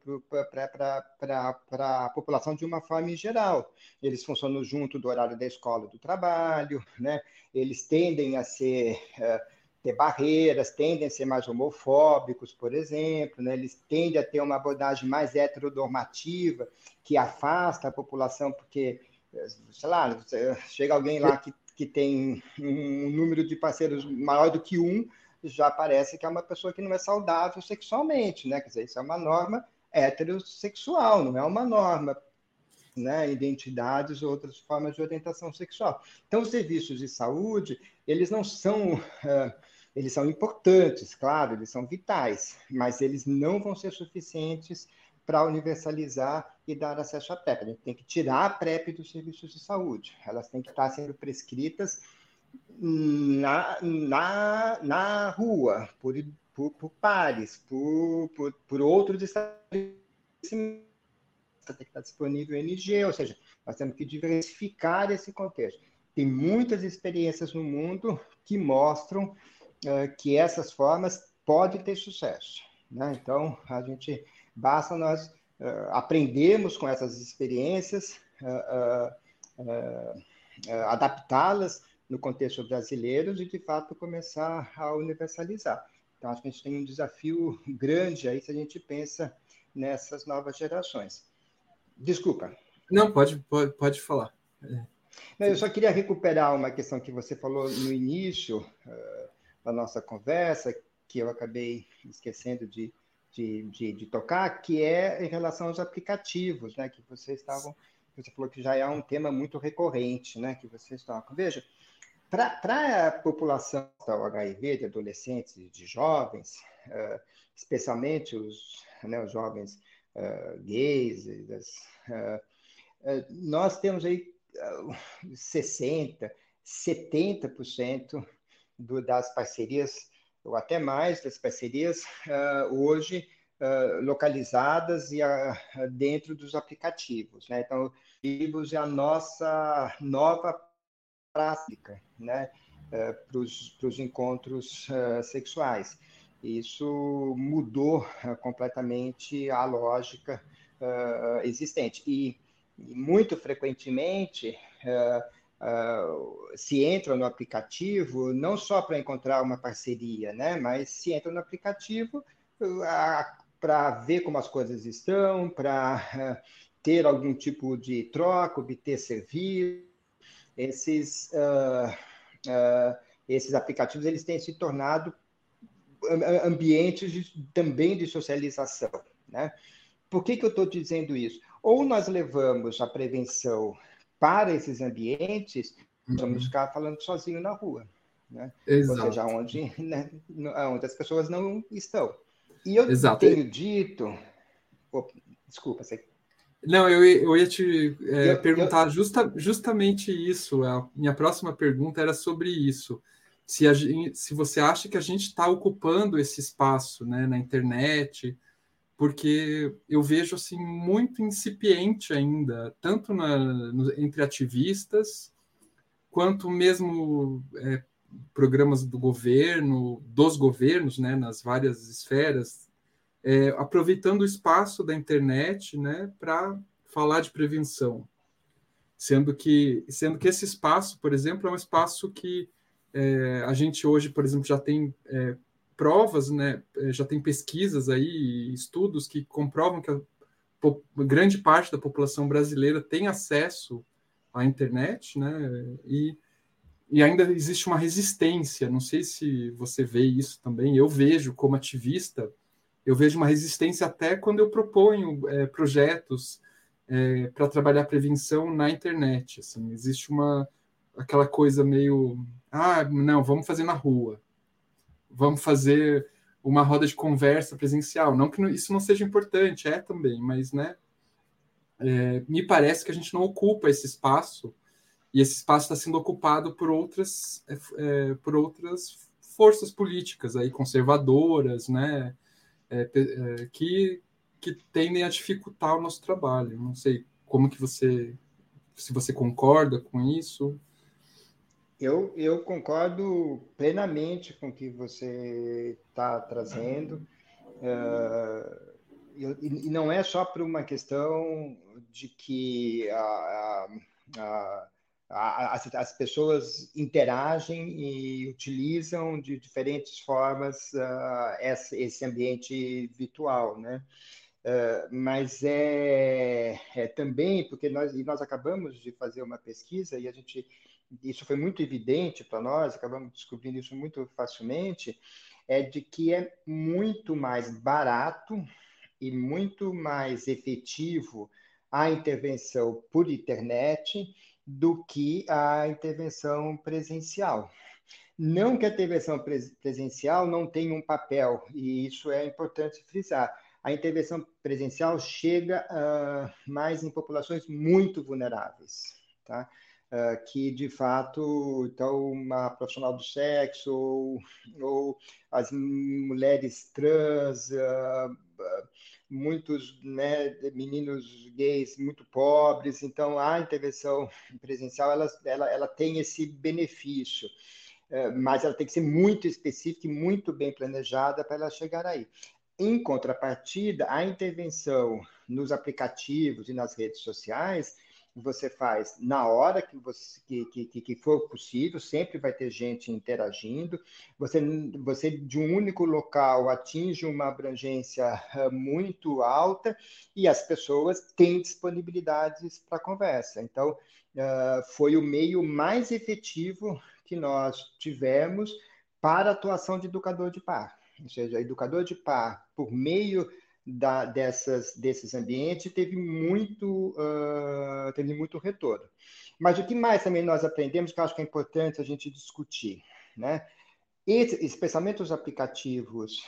para a população de uma forma em geral. Eles funcionam junto do horário da escola do trabalho, né? Eles tendem a ser, uh, ter barreiras, tendem a ser mais homofóbicos, por exemplo, né? Eles tendem a ter uma abordagem mais heteronormativa, que afasta a população, porque, sei lá, chega alguém lá que, que tem um número de parceiros maior do que um, já parece que é uma pessoa que não é saudável sexualmente, né? Quer dizer, isso é uma norma heterossexual, não é uma norma, né? Identidades ou outras formas de orientação sexual. Então, os serviços de saúde, eles não são... Uh, eles são importantes, claro, eles são vitais, mas eles não vão ser suficientes para universalizar e dar acesso à PrEP. A gente tem que tirar a PrEP dos serviços de saúde. Elas têm que estar sendo prescritas Na, na, na rua, por, por, por pares, por, por, por outros estabelecimentos, tem que estar disponível N G, ou seja, nós temos que diversificar esse contexto. Tem muitas experiências no mundo que mostram uh, que essas formas pode ter sucesso, né? Então, a gente basta nós uh, aprendermos com essas experiências, uh, uh, uh, uh, adaptá-las no contexto brasileiro e, de fato, começar a universalizar. Então, acho que a gente tem um desafio grande aí se a gente pensa nessas novas gerações. Desculpa. Não, pode, pode, pode falar. É. Não, eu só queria recuperar uma questão que você falou no início uh, da nossa conversa, que eu acabei esquecendo de, de, de, de tocar, que é em relação aos aplicativos, né? Que vocês estavam, você falou que já é um tema muito recorrente, né? Que vocês tocam. Veja, para a população do H I V, de adolescentes e de jovens, uh, especialmente os, né, os jovens uh, gays, das, uh, uh, nós temos aí sessenta, setenta por cento do, das parcerias, ou até mais das parcerias, uh, hoje uh, localizadas e, uh, dentro dos aplicativos, né? Então, aplicativos é a nossa nova prática, né? Uh, para os encontros uh, sexuais. Isso mudou uh, completamente a lógica uh, existente. E muito frequentemente uh, uh, se entra no aplicativo não só para encontrar uma parceria, né? Mas se entra no aplicativo uh, para ver como as coisas estão, para uh, ter algum tipo de troca, obter serviço. Esses, uh, uh, esses aplicativos eles têm se tornado ambientes de, também de socialização, né? Por que que eu estou dizendo isso? Ou nós levamos a prevenção para esses ambientes, uhum. vamos ficar falando sozinho na rua, né? Ou seja, onde, né, onde as pessoas não estão. E eu Exato. tenho dito... Oh, desculpa, você... Não, eu, eu ia te é, eu, perguntar eu... Justa, justamente isso. A minha próxima pergunta era sobre isso. Se, a gente, se você acha que a gente está ocupando esse espaço, né, na internet, porque eu vejo assim muito incipiente ainda, tanto na, no, entre ativistas, quanto mesmo é, programas do governo, dos governos, né, nas várias esferas, é, aproveitando o espaço da internet, né, para falar de prevenção, sendo que, sendo que esse espaço, por exemplo, é um espaço que é, a gente hoje, por exemplo, já tem é, provas, né, já tem pesquisas aí, estudos que comprovam que a grande parte da população brasileira tem acesso à internet, né, e, e ainda existe uma resistência, não sei se você vê isso também, eu vejo como ativista, eu vejo uma resistência até quando eu proponho é, projetos é, para trabalhar prevenção na internet. Assim, existe uma aquela coisa meio, ah, não, vamos fazer na rua, vamos fazer uma roda de conversa presencial. Não que isso não seja importante, é também, mas, né, é, me parece que a gente não ocupa esse espaço e esse espaço está sendo ocupado por outras, é, por outras forças políticas aí, conservadoras, né, É, é, que, que tendem a dificultar o nosso trabalho. Não sei como que você, se você concorda com isso. Eu, eu concordo plenamente com o que você está trazendo. Uh, eu, e não é só por uma questão de que a, a, a, a, as, as pessoas interagem e utilizam de diferentes formas uh, esse, esse ambiente virtual, né? Uh, mas é, é também porque nós, e nós acabamos de fazer uma pesquisa e a gente, isso foi muito evidente para nós, acabamos descobrindo isso muito facilmente, é de que é muito mais barato e muito mais efetivo a intervenção por internet do que a intervenção presencial. Não que a intervenção presencial não tenha um papel, e isso é importante frisar. A intervenção presencial chega uh, mais em populações muito vulneráveis, tá? Uh, que, de fato, então, uma profissional do sexo ou, ou as mulheres trans, uh, uh, muitos, né, meninos gays muito pobres. Então, a intervenção presencial ela, ela, ela tem esse benefício. mas ela tem que ser muito específica e muito bem planejada para ela chegar aí. Em contrapartida, a intervenção nos aplicativos e nas redes sociais, você faz na hora que, você, que, que, que for possível, sempre vai ter gente interagindo, você, você de um único local atinge uma abrangência muito alta e as pessoas têm disponibilidades para conversa. Então, uh, foi o meio mais efetivo que nós tivemos para a atuação de educador de par. Ou seja, educador de par, por meio Da, dessas, desses ambientes, teve muito, uh, teve muito retorno. Mas o que mais também nós aprendemos, que eu acho que é importante a gente discutir, né? Esse, especialmente os aplicativos,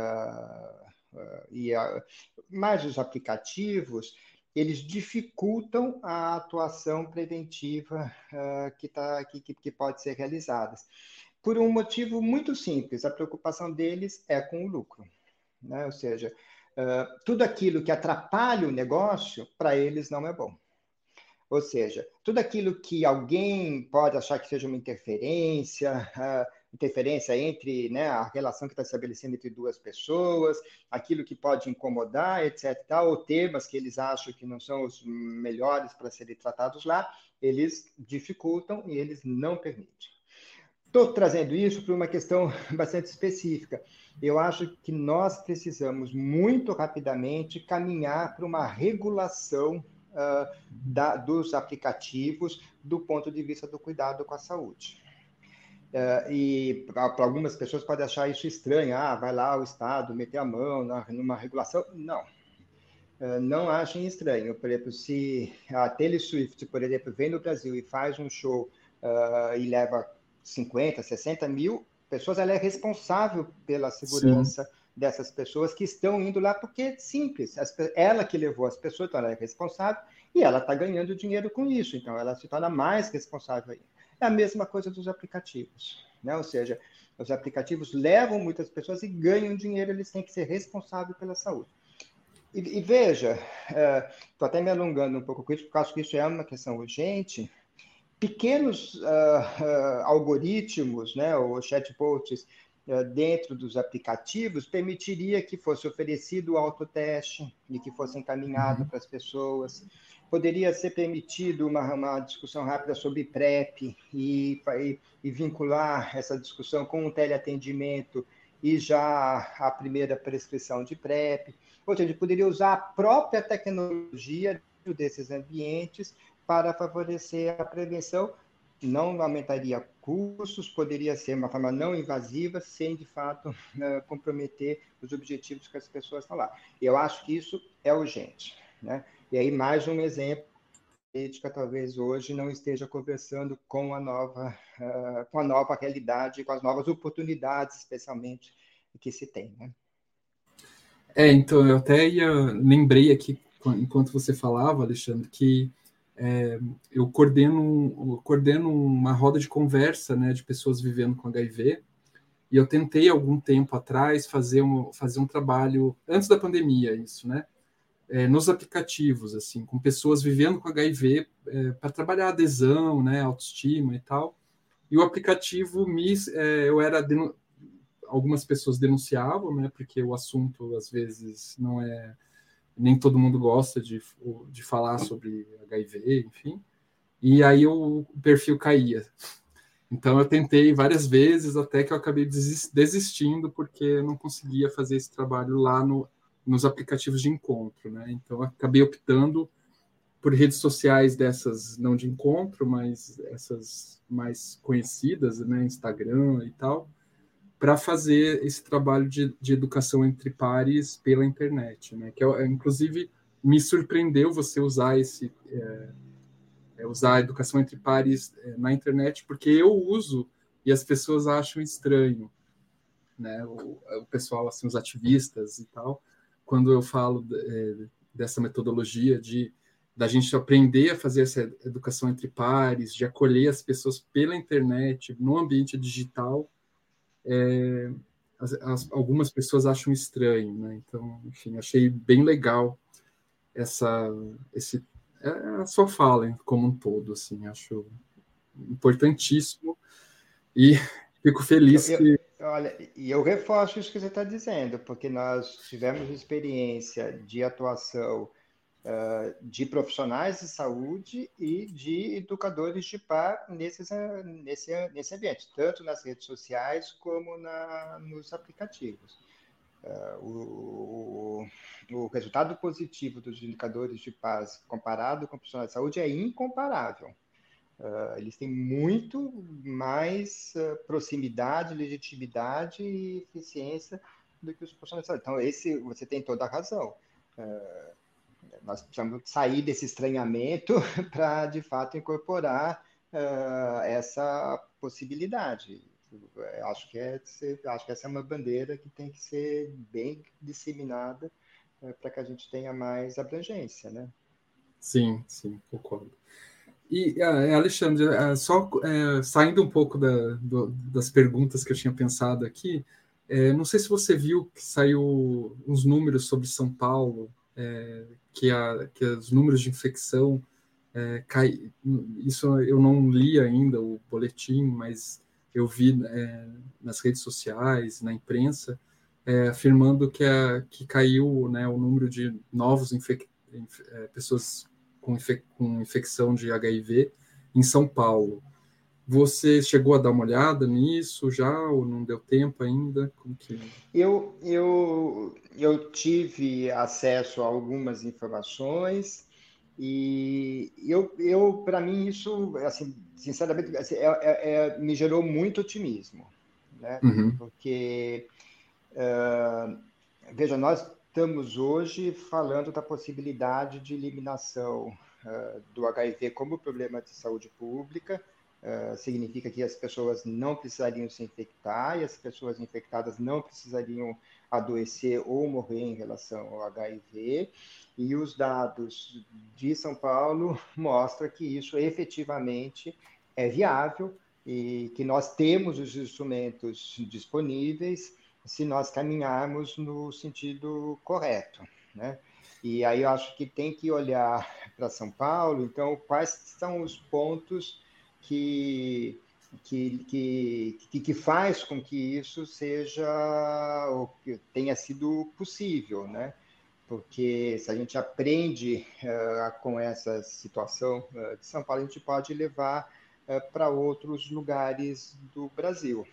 uh, uh, e a, mais os aplicativos, eles dificultam a atuação preventiva uh, que, tá, que, que pode ser realizada. Por um motivo muito simples, a preocupação deles é com o lucro, né? Ou seja, Uh, tudo aquilo que atrapalha o negócio, para eles não é bom. Ou seja, tudo aquilo que alguém pode achar que seja uma interferência, uh, interferência entre, né, a relação que está estabelecendo entre duas pessoas, aquilo que pode incomodar, etc, tal, ou temas que eles acham que não são os melhores para serem tratados lá, eles dificultam e eles não permitem. Estou trazendo isso para uma questão bastante específica. Eu acho que nós precisamos muito rapidamente caminhar para uma regulação uh, da, dos aplicativos do ponto de vista do cuidado com a saúde. Uh, e para algumas pessoas podem achar isso estranho. Ah, vai lá o Estado meter a mão na, numa regulação. Não. Uh, não achem estranho. Por exemplo, se a Taylor Swift, por exemplo, vem no Brasil e faz um show uh, e leva cinquenta, sessenta mil pessoas, ela é responsável pela segurança Sim. dessas pessoas que estão indo lá, porque é simples, as, ela que levou as pessoas, então ela é responsável e ela está ganhando dinheiro com isso, então ela se torna mais responsável ainda. É a mesma coisa dos aplicativos, né? Ou seja, os aplicativos levam muitas pessoas e ganham dinheiro, eles têm que ser responsáveis pela saúde. E, e veja, estou uh, até me alongando um pouco com isso, porque acho que isso é uma questão urgente. Pequenos uh, uh, algoritmos, né, ou chatbots uh, dentro dos aplicativos permitiria que fosse oferecido o autoteste e que fosse encaminhado uhum. para as pessoas. Poderia ser permitido uma, uma discussão rápida sobre PrEP e, e, e vincular essa discussão com um teleatendimento e já a primeira prescrição de PrEP. Ou seja, poderia usar a própria tecnologia desses ambientes para favorecer a prevenção, não aumentaria custos, poderia ser uma forma não invasiva, sem, de fato, uh, comprometer os objetivos que as pessoas estão lá. Eu acho que isso é urgente, né? E aí, mais um exemplo, a política talvez hoje não esteja conversando com a nova, uh, com a nova realidade, com as novas oportunidades, especialmente, que se tem, né? É, então, eu até ia, lembrei aqui, enquanto você falava, Alexandre, que É, eu coordeno, eu coordeno uma roda de conversa, né, de pessoas vivendo com H I V, e eu tentei, algum tempo atrás, fazer um, fazer um trabalho, antes da pandemia, isso, né, é, nos aplicativos, assim, com pessoas vivendo com H I V, é, para trabalhar adesão, né, autoestima e tal, e o aplicativo, me, é, eu era, denu... algumas pessoas denunciavam, né, porque o assunto, às vezes, não é... nem todo mundo gosta de, de falar sobre H I V, enfim, e aí o perfil caía. Então eu tentei várias vezes, até que eu acabei desistindo, porque eu não conseguia fazer esse trabalho lá no, nos aplicativos de encontro, né? Então eu acabei optando por redes sociais dessas, não de encontro, mas essas mais conhecidas, né? Instagram e tal, para fazer esse trabalho de, de educação entre pares pela internet, né? Que é, inclusive me surpreendeu você usar esse é, é usar a educação entre pares é, na internet, porque eu uso e as pessoas acham estranho, né? O, o pessoal, assim, os ativistas e tal, quando eu falo é, dessa metodologia de da gente aprender a fazer essa educação entre pares, de acolher as pessoas pela internet, no ambiente digital. É, as, as, algumas pessoas acham estranho, né? Então, enfim, achei bem legal essa, esse, a sua fala como um todo, assim, acho importantíssimo. E fico feliz eu, que... eu, olha, e eu reforço isso que você está dizendo, porque nós tivemos experiência de atuação uh, de profissionais de saúde e de educadores de par nesses, nesse, nesse ambiente, tanto nas redes sociais como na, nos aplicativos. Uh, o, o, o resultado positivo dos indicadores de paz comparado com profissionais de saúde é incomparável. Uh, eles têm muito mais uh, proximidade, legitimidade e eficiência do que os profissionais de saúde. Então, esse, você tem toda a razão. Uh, nós precisamos sair desse estranhamento para, de fato, incorporar uh, essa possibilidade. Eu acho que, é, acho que essa é uma bandeira que tem que ser bem disseminada uh, para que a gente tenha mais abrangência, né? Sim, sim, concordo. E, Alexandre, só é, saindo um pouco da, do, das perguntas que eu tinha pensado aqui, é, não sei se você viu que saiu uns números sobre São Paulo, é, que, a, que os números de infecção é, cai, isso eu não li ainda o boletim, mas eu vi é, nas redes sociais, na imprensa, é, afirmando que, a, que caiu, né, o número de novos infec, inf, é, pessoas com, infec, com infecção de H I V em São Paulo. Você chegou a dar uma olhada nisso já ou não deu tempo ainda? Como que... eu, eu, eu tive acesso a algumas informações e eu, eu para mim, isso, assim, sinceramente, assim, é, é, é, me gerou muito otimismo, né? Uhum. Porque, uh, veja, nós estamos hoje falando da possibilidade de eliminação uh, do H I V como problema de saúde pública. Uh, significa que as pessoas não precisariam se infectar e as pessoas infectadas não precisariam adoecer ou morrer em relação ao H I V. E os dados de São Paulo mostram que isso efetivamente é viável e que nós temos os instrumentos disponíveis se nós caminharmos no sentido correto, né? E aí eu acho que tem que olhar para São Paulo, então, quais são os pontos que, que, que, que faz com que isso seja, ou que tenha sido possível, né? Porque se a gente aprende uh, com essa situação uh, de São Paulo, a gente pode levar uh, para outros lugares do Brasil.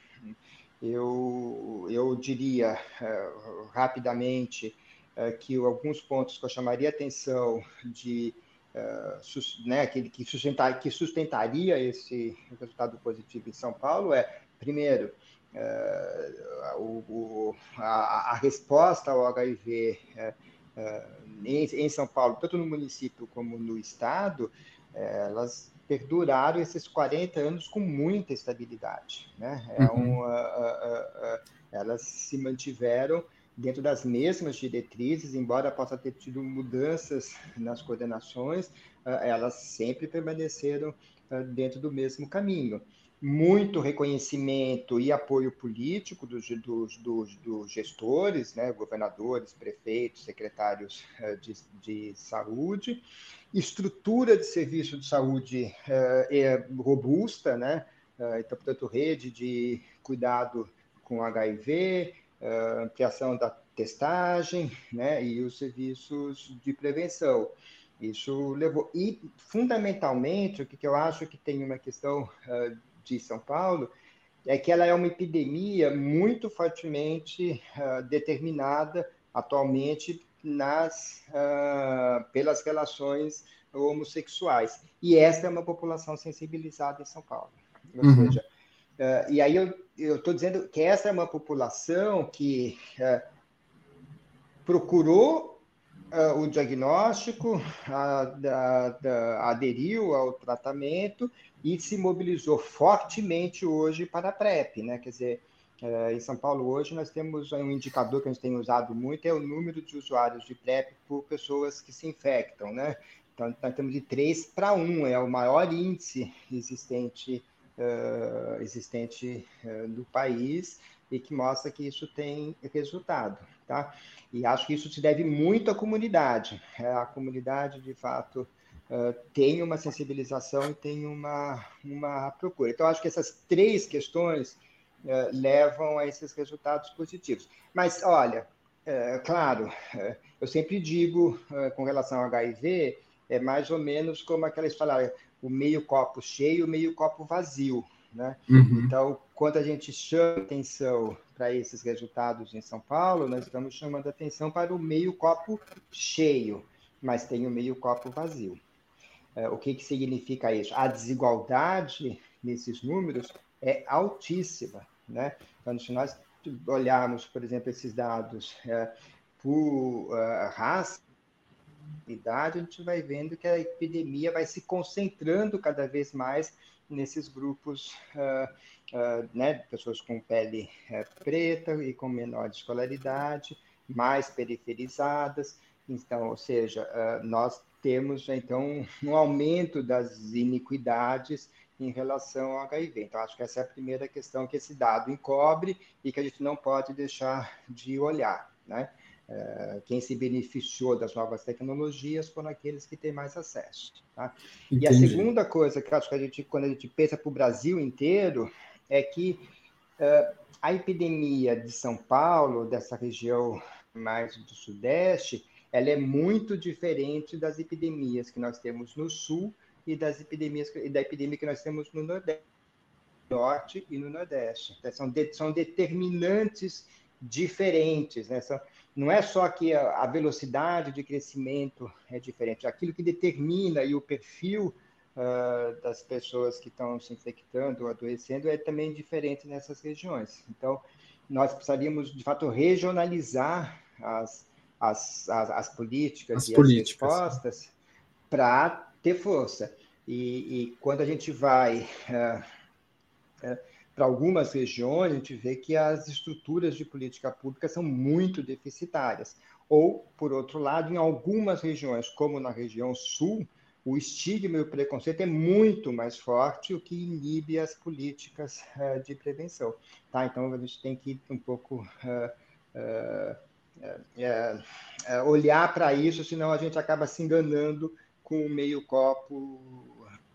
Eu, eu diria uh, rapidamente uh, que alguns pontos que eu chamaria atenção de uh, sus, né, que, que, sustentar, que sustentaria esse resultado positivo em São Paulo é, primeiro, uh, o, o, a, a resposta ao H I V uh, uh, em, em São Paulo, tanto no município como no estado, uh, elas perduraram esses quarenta anos com muita estabilidade, né? É um, uh, uh, uh, elas se mantiveram dentro das mesmas diretrizes, embora possa ter tido mudanças nas coordenações, uh, elas sempre permaneceram uh, dentro do mesmo caminho. Muito reconhecimento e apoio político dos, dos, dos, dos gestores, né? Governadores, prefeitos, secretários uh, de, de saúde, estrutura de serviço de saúde uh, é robusta, né? Uh, então, portanto, rede de cuidado com H I V, uh, ampliação da testagem, né? E os serviços de prevenção. Isso levou... E, fundamentalmente, o que eu acho que tem uma questão uh, de São Paulo é que ela é uma epidemia muito fortemente uh, determinada atualmente nas, uh, pelas relações homossexuais. E essa é uma população sensibilizada em São Paulo. Ou uhum. seja, uh, e aí eu estou dizendo que essa é uma população que uh, procurou uh, o diagnóstico, a, a, a, aderiu ao tratamento e se mobilizou fortemente hoje para a PrEP, né? Quer dizer, Uh, em São Paulo hoje nós temos um indicador que a gente tem usado muito, é o número de usuários de PrEP por pessoas que se infectam, né? Então, nós temos de três para um, é o maior índice existente, uh, existente uh, no país e que mostra que isso tem resultado, tá? E acho que isso se deve muito à comunidade. A comunidade, de fato, uh, tem uma sensibilização e tem uma, uma procura. Então, acho que essas três questões uh, levam a esses resultados positivos. Mas, olha, uh, claro, uh, eu sempre digo, uh, com relação ao H I V, é mais ou menos como aquela história, o meio copo cheio, o meio copo vazio, né? Uhum. Então, quando a gente chama atenção para esses resultados em São Paulo, nós estamos chamando atenção para o meio copo cheio, mas tem o meio copo vazio. O que, que significa isso? A desigualdade nesses números é altíssima, né? Então, se nós olharmos, por exemplo, esses dados é, por uh, raça, idade, a gente vai vendo que a epidemia vai se concentrando cada vez mais nesses grupos, uh, uh, né, pessoas com pele uh, preta e com menor escolaridade, mais periferizadas. Então, ou seja, uh, nós temos, então, um aumento das iniquidades em relação ao H I V. Então, acho que essa é a primeira questão que esse dado encobre e que a gente não pode deixar de olhar, né? Quem se beneficiou das novas tecnologias foram aqueles que têm mais acesso. Tá? E a segunda coisa que eu acho que a gente, quando a gente pensa para o Brasil inteiro, é que uh, a epidemia de São Paulo, dessa região mais do Sudeste, ela é muito diferente das epidemias que nós temos no Sul e das epidemias e da epidemia que nós temos no Nordeste, no Norte e no Nordeste. Então, são, de, são determinantes diferentes, né? São, não é só que a, a velocidade de crescimento é diferente, aquilo que determina e o perfil uh, das pessoas que estão se infectando ou adoecendo é também diferente nessas regiões. Então, nós precisaríamos, de fato, regionalizar as, as, as, as políticas as e políticas. as respostas para ter força. E, e quando a gente vai... Uh, uh, para algumas regiões, a gente vê que as estruturas de política pública são muito deficitárias. Ou, por outro lado, em algumas regiões, como na região sul, o estigma e o preconceito é muito mais forte, o que inibe as políticas uh, de prevenção. Tá? Então, a gente tem que um pouco uh, uh, uh, uh, olhar para isso, senão a gente acaba se enganando com o meio copo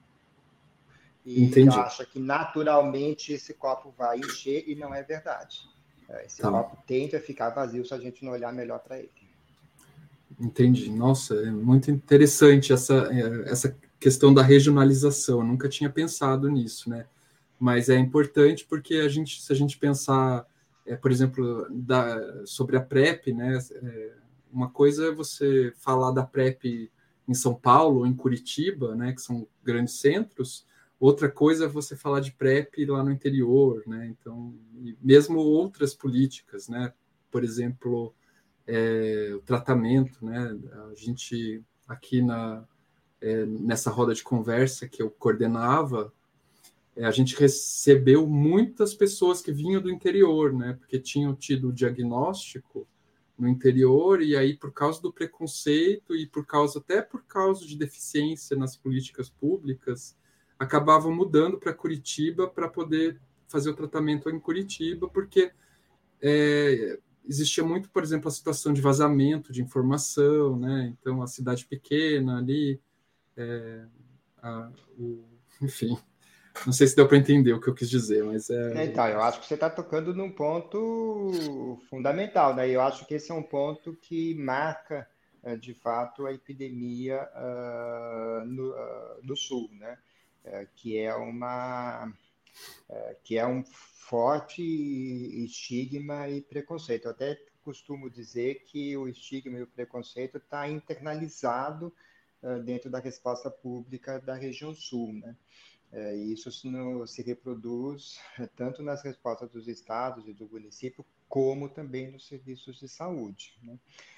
e Entendi. acha que naturalmente esse copo vai encher e não é verdade. Esse tá. copo tende a ficar vazio se a gente não olhar melhor para ele. Entendi. Nossa, é muito interessante essa, essa questão da regionalização. Eu nunca tinha pensado nisso, né? Mas é importante porque a gente, se a gente pensar, é, por exemplo, da, sobre a PrEP, né? É, uma coisa é você falar da PrEP em São Paulo ou em Curitiba, né? Que são grandes centros. Outra coisa é você falar de PrEP lá no interior, né? Então, mesmo outras políticas, né? Por exemplo, é, o tratamento, né? A gente aqui na é, nessa roda de conversa que eu coordenava, é, a gente recebeu muitas pessoas que vinham do interior, né? Porque tinham tido o diagnóstico no interior e aí por causa do preconceito e por causa até por causa de deficiência nas políticas públicas acabavam mudando para Curitiba para poder fazer o tratamento em Curitiba, porque é, existia muito, por exemplo, a situação de vazamento de informação, né? Então, a cidade pequena ali, é, a, o, enfim, não sei se deu para entender o que eu quis dizer, mas é... Então, eu acho que você está tocando num ponto fundamental, né? Eu acho que esse é um ponto que marca, de fato, a epidemia uh, no, uh, no Sul, né? Uh, que é uma... Uh, que é um forte estigma e preconceito. Eu até costumo dizer que o estigma e o preconceito está internalizado uh, dentro da resposta pública da região Sul, né? É, e isso se, no, se reproduz tanto nas respostas dos estados e do município, como também nos serviços de saúde, né?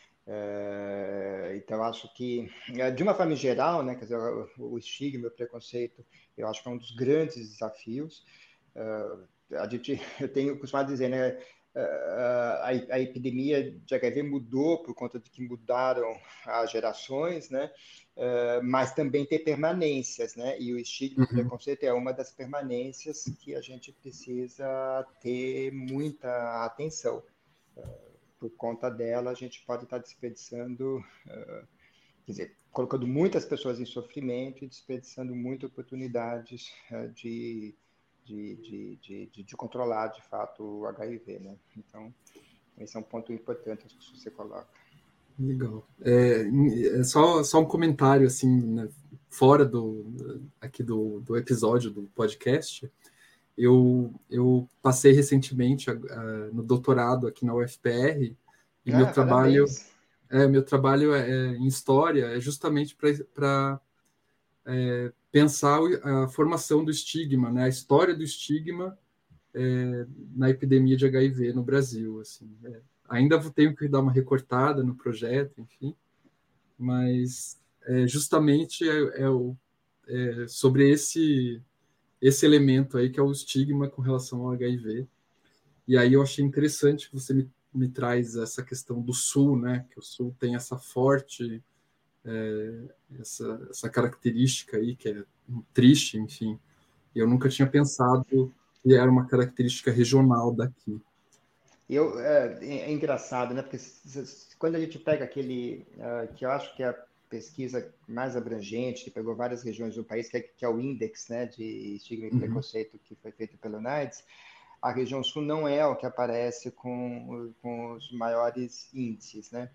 É, então, acho que, de uma forma geral, né, quer dizer, o, o estigma, o preconceito, eu acho que é um dos grandes desafios. Uh, a gente, eu tenho costumado dizer, né, a, a epidemia de H I V mudou por conta de que mudaram as gerações, né? Uh, mas também tem permanências, né? E o estigma e o preconceito é uma das permanências que a gente precisa ter muita atenção. Uh, por conta dela, a gente pode estar desperdiçando, uh, quer dizer, colocando muitas pessoas em sofrimento e desperdiçando muitas oportunidades uh, de de, de, de, de, de controlar, de fato, o H I V, né? Então, esse é um ponto importante que você coloca. Legal. É, é só, só um comentário, assim, né, fora do, aqui do, do episódio do podcast. Eu, eu passei recentemente a, a, no doutorado aqui na U F P R e Ah, meu trabalho, parabéns. é, meu trabalho é, é, em história é justamente para é, pensar a formação do estigma, né, a história do estigma é, na epidemia de H I V no Brasil. Assim, é. Ainda tenho que dar uma recortada no projeto, enfim, mas é, justamente é, é, o, é sobre esse esse elemento aí que é o estigma com relação ao H I V. E aí eu achei interessante que você me, me traz essa questão do Sul, né? Que o Sul tem essa forte, é, essa, essa característica aí que é triste, enfim. Eu nunca tinha pensado que era uma característica regional daqui. Eu, é, é engraçado, né? Porque quando a gente pega aquele, uh, que eu acho que é a pesquisa mais abrangente, que pegou várias regiões do país, que é, que é o Index, né, de estigma e Uhum. preconceito, que foi feito pelo NIDES, a região sul não é o que aparece com, com os maiores índices, né?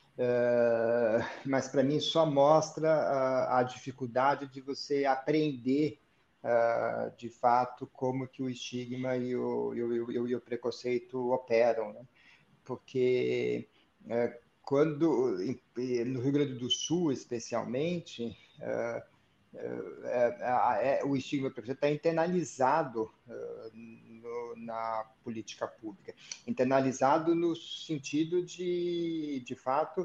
Uh, mas para mim só mostra uh, a dificuldade de você aprender uh, de fato como que o estigma e o, e o, e o, e o preconceito operam, né? Porque uh, quando no Rio Grande do Sul especialmente uh, é, é, o estigma e o preconceito está internalizado uh, no, na política pública, internalizado no sentido de, de fato,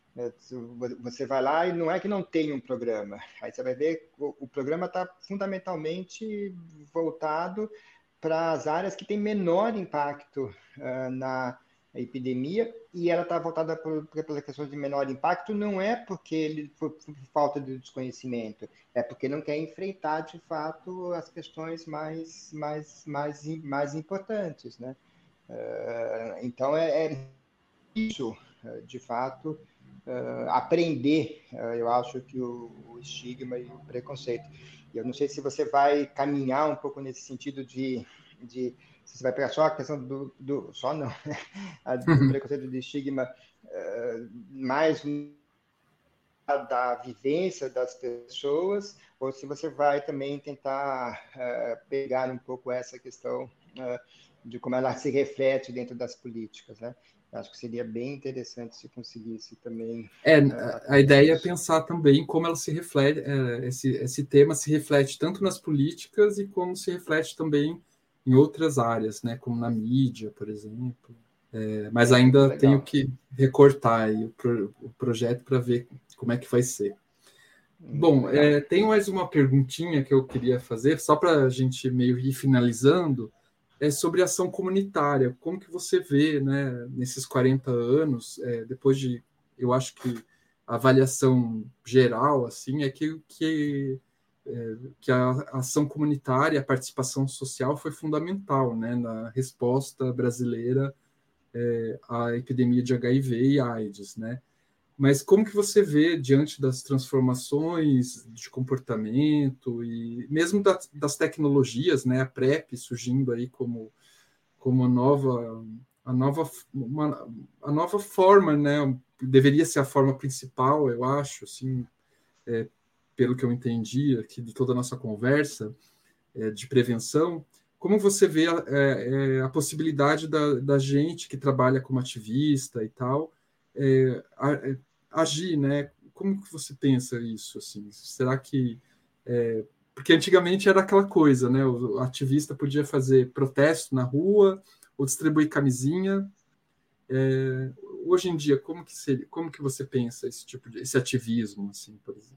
você vai lá e não é que não tem um programa, aí você vai ver o, o programa está fundamentalmente voltado para as áreas que têm menor impacto uh, na epidemia, e ela está voltada pelas questões de menor impacto, não é porque ele por, por falta de desconhecimento, é porque não quer enfrentar de fato as questões mais, mais, mais, mais importantes, né? Uh, então é, é isso, de fato, uh, aprender, uh, eu acho que o, o estigma e o preconceito. Eu não sei se você vai caminhar um pouco nesse sentido de, de se você vai pegar só a questão do, do só não, do preconceito, do estigma, uh, mais da vivência das pessoas, ou se você vai também tentar uh, pegar um pouco essa questão uh, de como ela se reflete dentro das políticas, né? Acho que seria bem interessante se conseguisse também. É, uh, a ideia é pensar também como ela se reflete, é, esse, esse tema se reflete tanto nas políticas e como se reflete também em outras áreas, né, como na mídia, por exemplo. É, mas ainda Legal. tenho que recortar aí o, pro, o projeto para ver como é que vai ser. Muito Bom, legal. é, tem mais uma perguntinha que eu queria fazer, só para a gente meio ir finalizando, é sobre ação comunitária. Como que você vê, né, nesses quarenta anos, é, depois de, eu acho que a avaliação geral, assim, é que, que, é, que a ação comunitária, a participação social foi fundamental, né, na resposta brasileira é, à epidemia de H I V e AIDS, né? Mas como que você vê diante das transformações de comportamento e mesmo das, das tecnologias, né, a PrEP surgindo aí como como a nova a nova uma, a nova forma, né, deveria ser a forma principal, eu acho, assim, é, pelo que eu entendi aqui de toda a nossa conversa é, de prevenção. Como você vê a, é, a possibilidade da, da gente que trabalha como ativista e tal é, a, agir, né? Como que você pensa isso? Assim? Será que... É, porque antigamente era aquela coisa, né? O ativista podia fazer protesto na rua ou distribuir camisinha. É, hoje em dia, como que seria, como que você pensa esse tipo de esse ativismo, assim, por exemplo?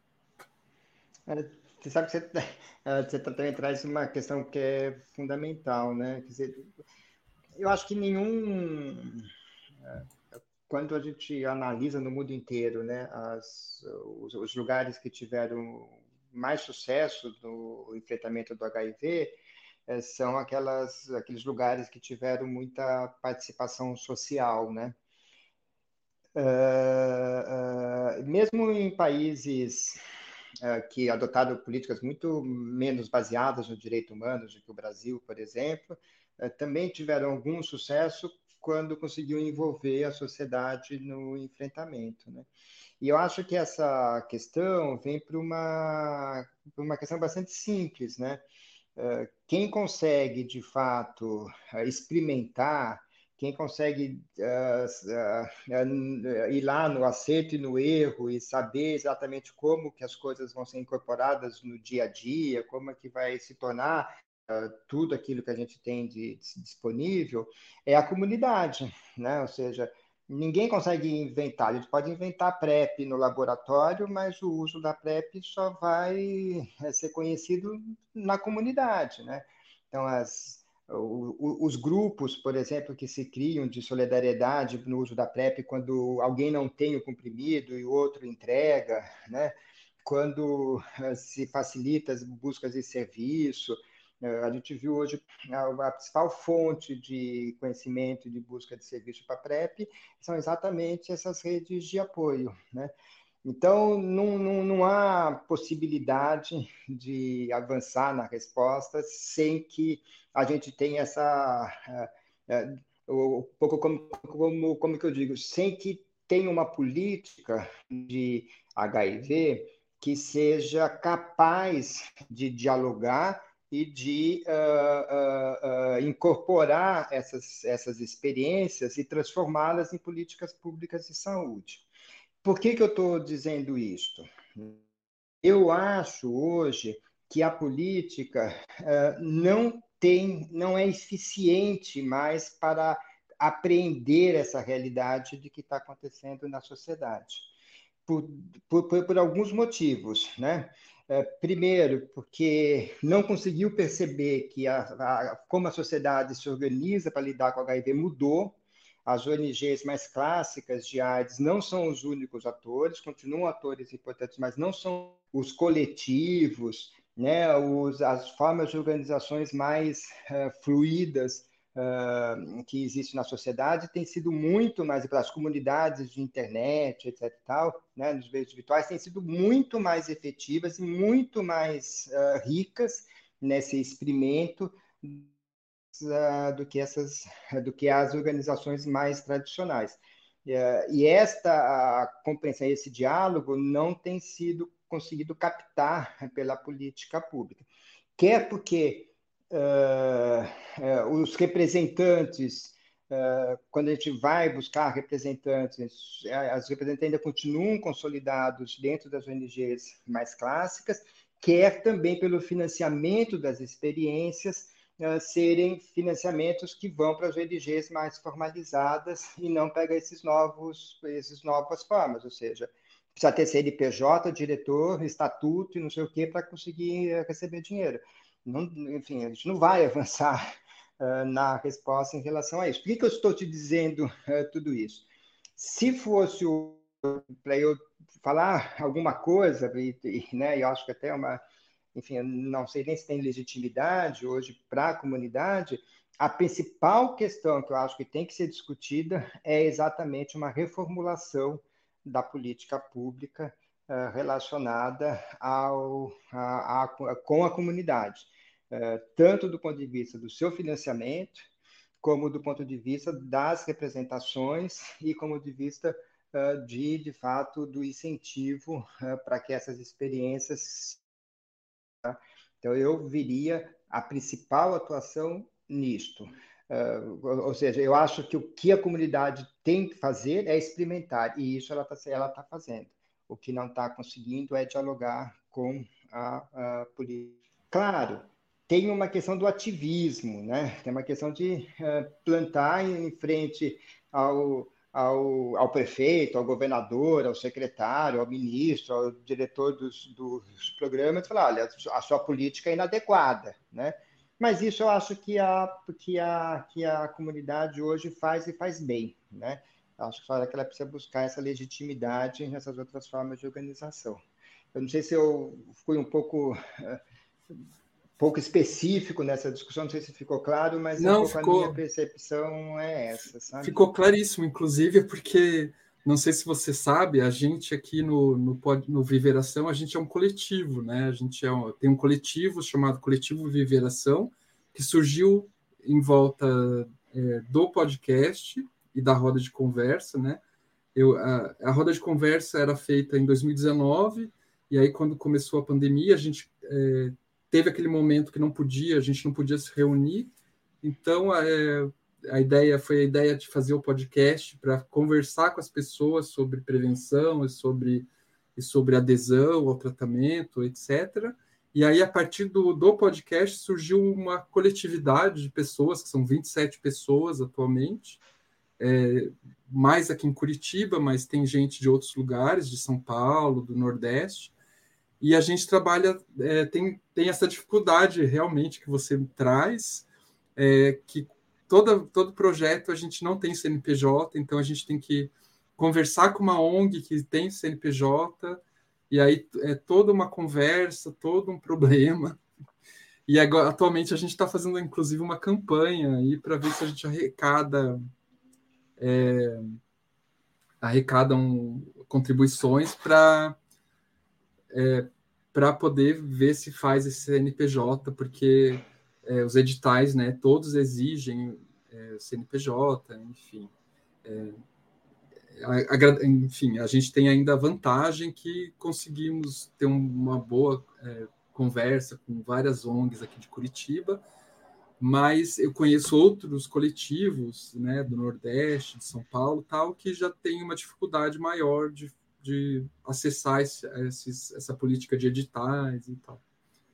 Você sabe que você, você também traz uma questão que é fundamental, né? Quer dizer, eu acho que nenhum, quando a gente analisa no mundo inteiro, né, as, os, os lugares que tiveram mais sucesso no enfrentamento do H I V eh, são aquelas, aqueles lugares que tiveram muita participação social, né? Uh, uh, mesmo em países que adotaram políticas muito menos baseadas no direito humano do que o Brasil, por exemplo, também tiveram algum sucesso quando conseguiu envolver a sociedade no enfrentamento, né? E eu acho que essa questão vem para uma, uma questão bastante simples, né? Quem consegue, de fato, experimentar, quem consegue uh, uh, ir lá no acerto e no erro e saber exatamente como que as coisas vão ser incorporadas no dia a dia, como é que vai se tornar uh, tudo aquilo que a gente tem de, de disponível, é a comunidade, né? Ou seja, ninguém consegue inventar. A gente pode inventar PrEP no laboratório, mas o uso da PrEP só vai ser conhecido na comunidade, né? Então, as os grupos, por exemplo, que se criam de solidariedade no uso da PrEP quando alguém não tem o comprimido e o outro entrega, né? Quando se facilita as buscas de serviço. A gente viu hoje a principal fonte de conhecimento e de busca de serviço para PrEP são exatamente essas redes de apoio, né? Então, não, não, não há possibilidade de avançar na resposta sem que a gente tenha essa... Uh, uh, um pouco como, como, como que eu digo, sem que tenha uma política de H I V que seja capaz de dialogar e de uh, uh, uh, incorporar essas, essas experiências e transformá-las em políticas públicas de saúde. Por que que eu estou dizendo isto? Eu acho hoje que a política uh, não tem, não é eficiente mais para apreender essa realidade de que está acontecendo na sociedade. Por, por, por alguns motivos, né? Uh, primeiro, porque não conseguiu perceber que a, a, como a sociedade se organiza para lidar com o H I V mudou. As O N Gs mais clássicas de AIDS não são os únicos atores, continuam atores importantes, mas não são os coletivos, né, os, as formas de organizações mais uh, fluídas uh, que existem na sociedade têm sido muito mais, as comunidades de internet, etc e tal, né, nos meios virtuais, têm sido muito mais efetivas e muito mais uh, ricas nesse experimento do que essas, do que as organizações mais tradicionais. E esta compreensão, esse diálogo não tem sido conseguido captar pela política pública. Quer porque uh, uh, os representantes, uh, quando a gente vai buscar representantes, as representantes ainda continuam consolidados dentro das O N Gs mais clássicas, quer também pelo financiamento das experiências, Uh, serem financiamentos que vão para as O N Gs mais formalizadas e não pega esses novos, esses novas formas, ou seja, precisa ter C N P J, diretor, estatuto e não sei o que para conseguir uh, receber dinheiro. Não, enfim, a gente não vai avançar uh, na resposta em relação a isso. Por que, que eu estou te dizendo uh, tudo isso? Se fosse para eu falar alguma coisa, e, e, né, eu acho que até uma... enfim, não sei nem se tem legitimidade hoje para a comunidade, a principal questão que eu acho que tem que ser discutida é exatamente uma reformulação da política pública uh, relacionada ao, a, a, com a comunidade, uh, tanto do ponto de vista do seu financiamento, como do ponto de vista das representações e como de vista uh, de, de fato, do incentivo uh, para que essas experiências... Então, eu viria a principal atuação nisto. Uh, ou seja, eu acho que o que a comunidade tem que fazer é experimentar, e isso ela está ela tá fazendo. O que não está conseguindo é dialogar com a, a política. Claro, tem uma questão do ativismo, né? Tem uma questão de uh, plantar em frente ao... Ao, ao prefeito, ao governador, ao secretário, ao ministro, ao diretor dos, dos programas, falar, olha, a sua política é inadequada, né? Mas isso eu acho que a, que a, que a comunidade hoje faz e faz bem, né? Eu acho só que ela precisa buscar essa legitimidade nessas outras formas de organização. Eu não sei se eu fui um pouco... Uh, pouco específico nessa discussão, não sei se ficou claro, mas não, um pouco ficou, a minha percepção é essa, sabe? Ficou claríssimo, inclusive, porque não sei se você sabe, a gente aqui no, no, no Viveração, a gente é um coletivo, né? A gente é um, tem um coletivo chamado Coletivo Viveração, que surgiu em volta é, do podcast e da roda de conversa, né? Eu, a, a roda de conversa era feita em dois mil e dezenove, e aí quando começou a pandemia, a gente é, teve aquele momento que não podia, a gente não podia se reunir, então é, a ideia foi a ideia de fazer o podcast para conversar com as pessoas sobre prevenção e sobre, e sobre adesão ao tratamento, etcétera. E aí, a partir do, do podcast, surgiu uma coletividade de pessoas, que são vinte e sete pessoas atualmente, é, mais aqui em Curitiba, mas tem gente de outros lugares, de São Paulo, do Nordeste, e a gente trabalha, é, tem, tem essa dificuldade realmente que você traz, é, que Toda, todo projeto a gente não tem C N P J, então a gente tem que conversar com uma O N G que tem C N P J, e aí é toda uma conversa, todo um problema. E agora, atualmente a gente está fazendo, inclusive, uma campanha aí para ver se a gente arrecada, é, arrecada um, contribuições para é, para poder ver se faz esse C N P J, porque é, os editais, né, todos exigem é, C N P J, enfim. É, a, a, enfim, a gente tem ainda a vantagem que conseguimos ter uma boa é, conversa com várias O N Gs aqui de Curitiba, mas eu conheço outros coletivos, né, do Nordeste, de São Paulo, tal, que já tem uma dificuldade maior de, de acessar esse, esses, essa política de editais e tal.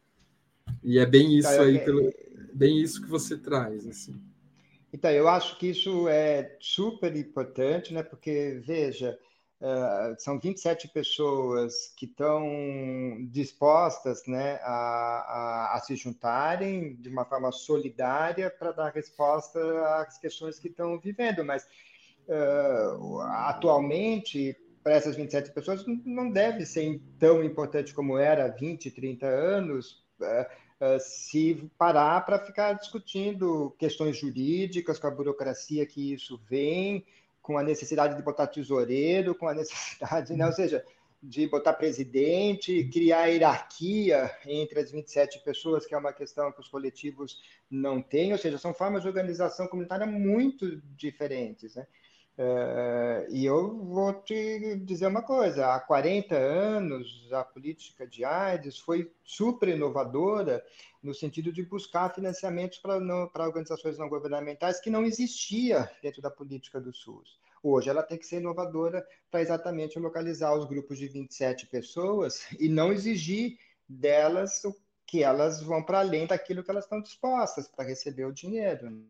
E é bem isso Então, aí, eu, pelo, bem isso que você traz, assim. Então, eu acho que isso é super importante, né? Porque, veja, uh, são vinte e sete pessoas que estão dispostas, né, a, a, a se juntarem de uma forma solidária para dar resposta às questões que estão vivendo, mas uh, atualmente, para essas vinte e sete pessoas, não deve ser tão importante como era há vinte, trinta anos, uh, Uh, se parar para ficar discutindo questões jurídicas, com a burocracia que isso vem, com a necessidade de botar tesoureiro, com a necessidade, né? Ou seja, de botar presidente, criar hierarquia entre as vinte e sete pessoas, que é uma questão que os coletivos não têm, ou seja, são formas de organização comunitária muito diferentes, né? Uh, e eu vou te dizer uma coisa, há quarenta anos a política de AIDS foi super inovadora no sentido de buscar financiamentos para organizações não governamentais que não existia dentro da política do SUS. Hoje ela tem que ser inovadora para exatamente localizar os grupos de vinte e sete pessoas e não exigir delas que elas vão para além daquilo que elas estão dispostas para receber o dinheiro.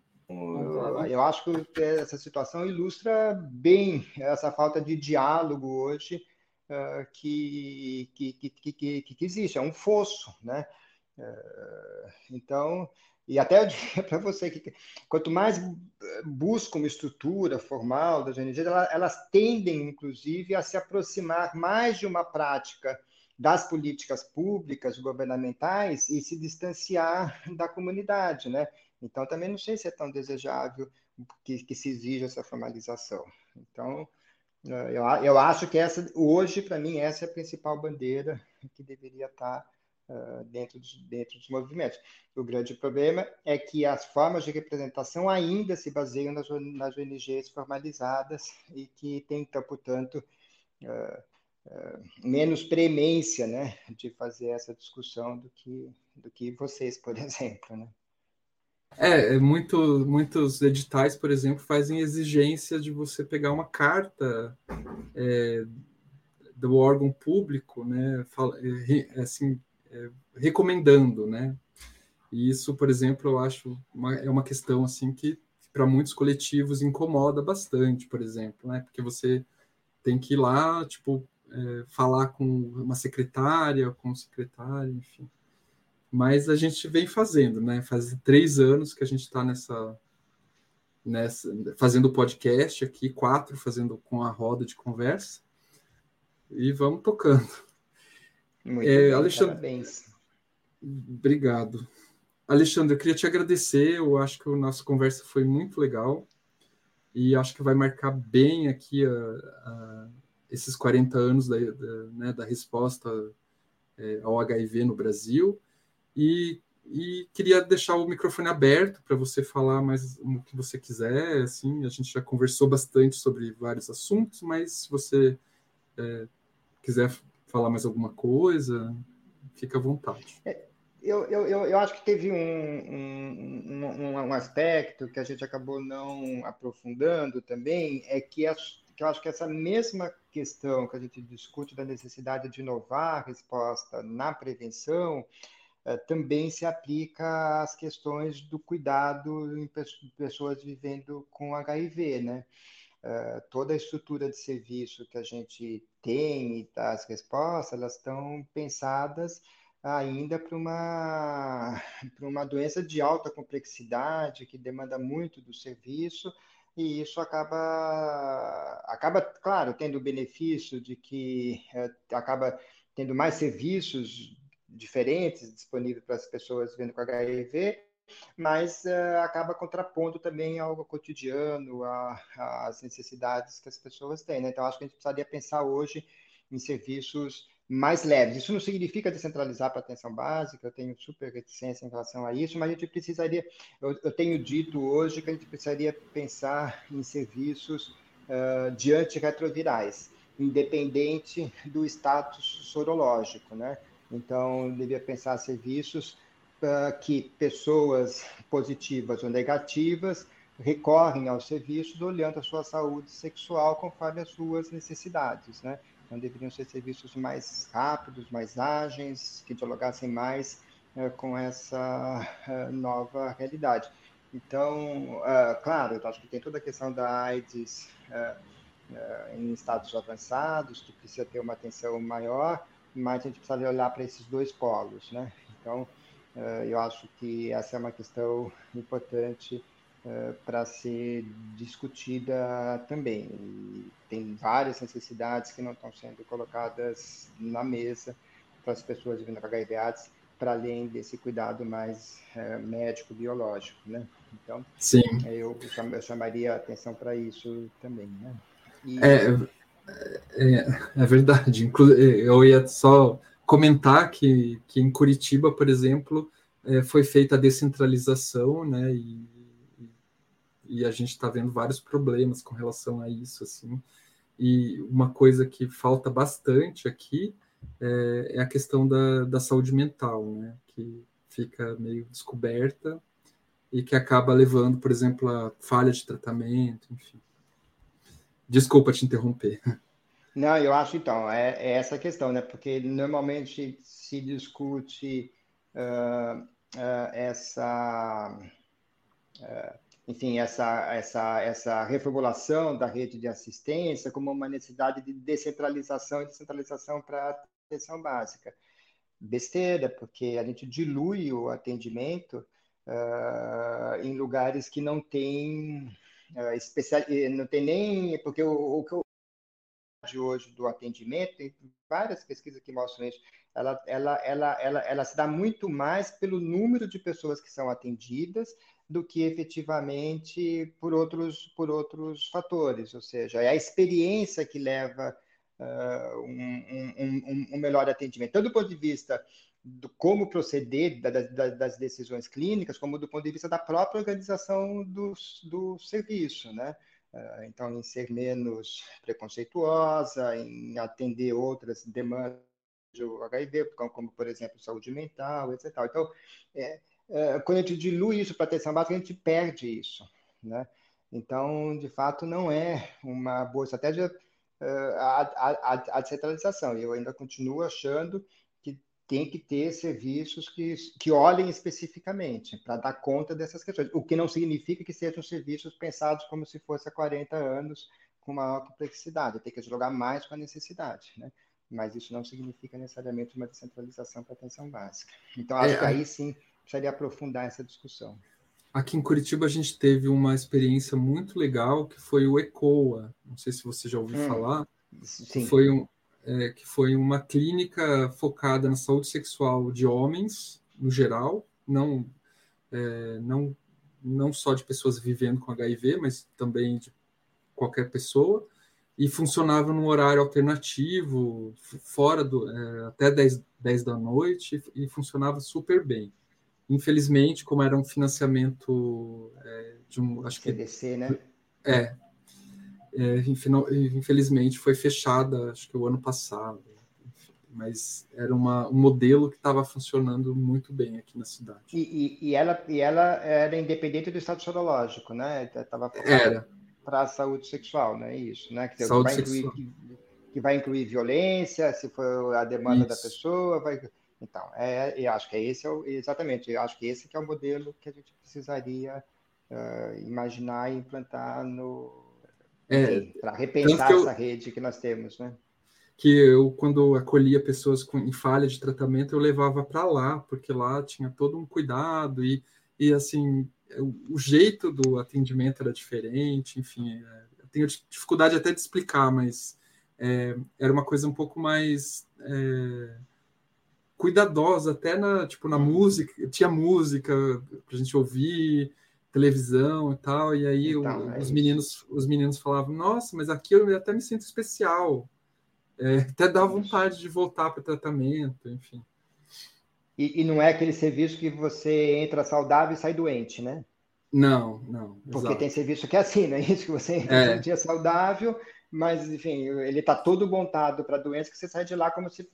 Eu acho que essa situação ilustra bem essa falta de diálogo hoje uh, que, que, que, que, que existe, é um fosso, né? Uh, então, e até eu diria para você que quanto mais busca uma estrutura formal das O N Gs, elas, elas tendem, inclusive, a se aproximar mais de uma prática das políticas públicas governamentais e se distanciar da comunidade, né? Então, também não sei se é tão desejável que, que se exija essa formalização. Então, eu, eu acho que essa, hoje, para mim, essa é a principal bandeira que deveria estar uh, dentro, dos, dentro dos movimentos. O grande problema é que as formas de representação ainda se baseiam nas, nas O N Gs formalizadas e que têm, portanto, uh, uh, menos premência, né, de fazer essa discussão do que, do que vocês, por exemplo, né? É, muito, muitos editais, por exemplo, fazem exigência de você pegar uma carta é, do órgão público, né, assim, é, recomendando, né? E isso, por exemplo, eu acho uma, é uma questão assim que para muitos coletivos incomoda bastante, por exemplo, né? Porque você tem que ir lá, tipo, é, falar com uma secretária, com um secretário, enfim. Mas a gente vem fazendo, né? Faz três anos que a gente está nessa, nessa, fazendo podcast aqui, quatro fazendo com a roda de conversa, e vamos tocando. Muito é, bem, Alexandre, parabéns. Obrigado. Alexandre, eu queria te agradecer, eu acho que a nossa conversa foi muito legal. e acho que vai marcar bem aqui a, a, esses quarenta anos da, da, né, da resposta é, ao H I V no Brasil, e, e queria deixar o microfone aberto para você falar mais o que você quiser. Assim, a gente já conversou bastante sobre vários assuntos, mas se você é, quiser falar mais alguma coisa, fica à vontade. Eu, eu, eu, eu acho que teve um, um, um, um aspecto que a gente acabou não aprofundando também, é que, as, que eu acho que essa mesma questão que a gente discute da necessidade de inovar a resposta na prevenção, eh, também se aplica às questões do cuidado em pessoas vivendo com H I V, né? Uh, toda a estrutura de serviço que a gente tem e as respostas, elas estão pensadas ainda para uma, para uma doença de alta complexidade, que demanda muito do serviço, e isso acaba, acaba claro, tendo o benefício de que uh, acaba tendo mais serviços diferentes disponíveis para as pessoas vivendo com H I V, mas uh, acaba contrapondo também ao cotidiano, às necessidades que as pessoas têm, né? Então, acho que a gente precisaria pensar hoje em serviços mais leves. Isso não significa descentralizar para a atenção básica, eu tenho super reticência em relação a isso, mas a gente precisaria, eu, eu tenho dito hoje que a gente precisaria pensar em serviços uh, de antirretrovirais, independente do status sorológico, né? Então, deveria pensar serviços Uh, que pessoas positivas ou negativas recorrem aos serviços olhando a sua saúde sexual conforme as suas necessidades, né? Então, deveriam ser serviços mais rápidos, mais ágeis, que dialogassem mais uh, com essa uh, nova realidade. Então, uh, claro, eu acho que tem toda a questão da AIDS em estados avançados, que precisa ter uma atenção maior, mas a gente precisa olhar para esses dois polos, né? Então, eu acho que essa é uma questão importante para ser discutida também. E tem várias necessidades que não estão sendo colocadas na mesa para as pessoas vivendo com H I V AIDS, para além desse cuidado mais médico, biológico, né? Então, Sim. eu, cham eu chamaria atenção para isso também, né? E... É, é, é verdade. Eu ia só comentar que, que em Curitiba, por exemplo, é, foi feita a descentralização, né? E, e a gente está vendo vários problemas com relação a isso, assim. E uma coisa que falta bastante aqui é, é a questão da, da saúde mental, né? Que fica meio descoberta e que acaba levando, por exemplo, a falha de tratamento, enfim. Desculpa te interromper. Não, eu acho, então, é, é essa questão, né? Porque normalmente se discute uh, uh, essa, uh, enfim, essa, essa, essa reformulação da rede de assistência como uma necessidade de descentralização e descentralização para a atenção básica. Besteira, porque a gente dilui o atendimento uh, em lugares que não tem uh, especial, não tem nem, porque o, o que eu de hoje do atendimento, tem várias pesquisas que mostram isso, ela, ela, ela, ela, ela se dá muito mais pelo número de pessoas que são atendidas do que efetivamente por outros, por outros fatores, ou seja, é a experiência que leva uh, um, um, um, um melhor atendimento, tanto do ponto de vista do como proceder da, da, das decisões clínicas, como do ponto de vista da própria organização do, do serviço, né? Então, em ser menos preconceituosa, em atender outras demandas do H I V, como, por exemplo, saúde mental, etcétera. Então, é, é, quando a gente dilui isso para a atenção básica, a gente perde isso, né? Então, de fato, não é uma boa estratégia uh, a, a, a descentralização. Eu ainda continuo achando que tem que ter serviços que, que olhem especificamente para dar conta dessas questões, o que não significa que sejam serviços pensados como se fosse há quarenta anos, com maior complexidade, tem que jogar mais com a necessidade, né? Mas isso não significa necessariamente uma descentralização para a atenção básica. Então, acho é, que aí sim precisaria aprofundar essa discussão. Aqui em Curitiba a gente teve uma experiência muito legal, que foi o ECOA, não sei se você já ouviu hum, falar, sim. que foi um, É, que foi uma clínica focada na saúde sexual de homens, no geral, não, é, não não só de pessoas vivendo com H I V, mas também de qualquer pessoa, e funcionava num horário alternativo, fora do, é, até dez da noite, e funcionava super bem. Infelizmente, como era um financiamento é, de um... acho C D C, que, né? É, é, infelizmente foi fechada, acho que o ano passado, mas era uma, um modelo que estava funcionando muito bem aqui na cidade. E, e, e, ela, e ela era independente do estado sorológico, né? Tava era. Para a saúde sexual, não é isso? Né? Que, saúde vai sexual. Incluir, que, que vai incluir violência, se for a demanda isso. da pessoa, vai... Então, é, eu acho que é esse, é o, exatamente, eu acho que esse que é o modelo que a gente precisaria uh, imaginar e implantar no... É, para repensar eu... essa rede que nós temos, né? Que eu, quando acolhia pessoas com, em falha de tratamento, eu levava para lá, porque lá tinha todo um cuidado e, e assim, o, o jeito do atendimento era diferente, enfim, é, eu tenho dificuldade até de explicar, mas é, era uma coisa um pouco mais é, cuidadosa, até na, tipo, na música, tinha música para a gente ouvir, televisão e tal, e aí então, o, é os, meninos, os meninos falavam, nossa, mas aqui eu até me sinto especial. É, até dá vontade de voltar para o tratamento, enfim. E, e não é aquele serviço que você entra saudável e sai doente, né? Não, não. Porque exato. tem serviço que é assim, não é isso? Que você entra é. todo dia saudável, mas, enfim, ele está todo montado para doença que você sai de lá como se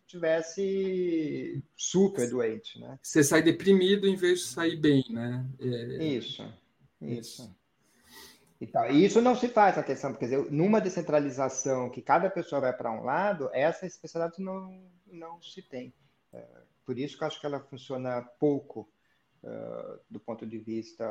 tivesse super doente, né? Você sai deprimido em vez de sair bem, né? É... Isso, isso. Então, e isso não se faz, atenção, porque dizer, numa descentralização que cada pessoa vai para um lado, essa especialidade não, não se tem. É, por isso que eu acho que ela funciona pouco uh, do ponto de vista,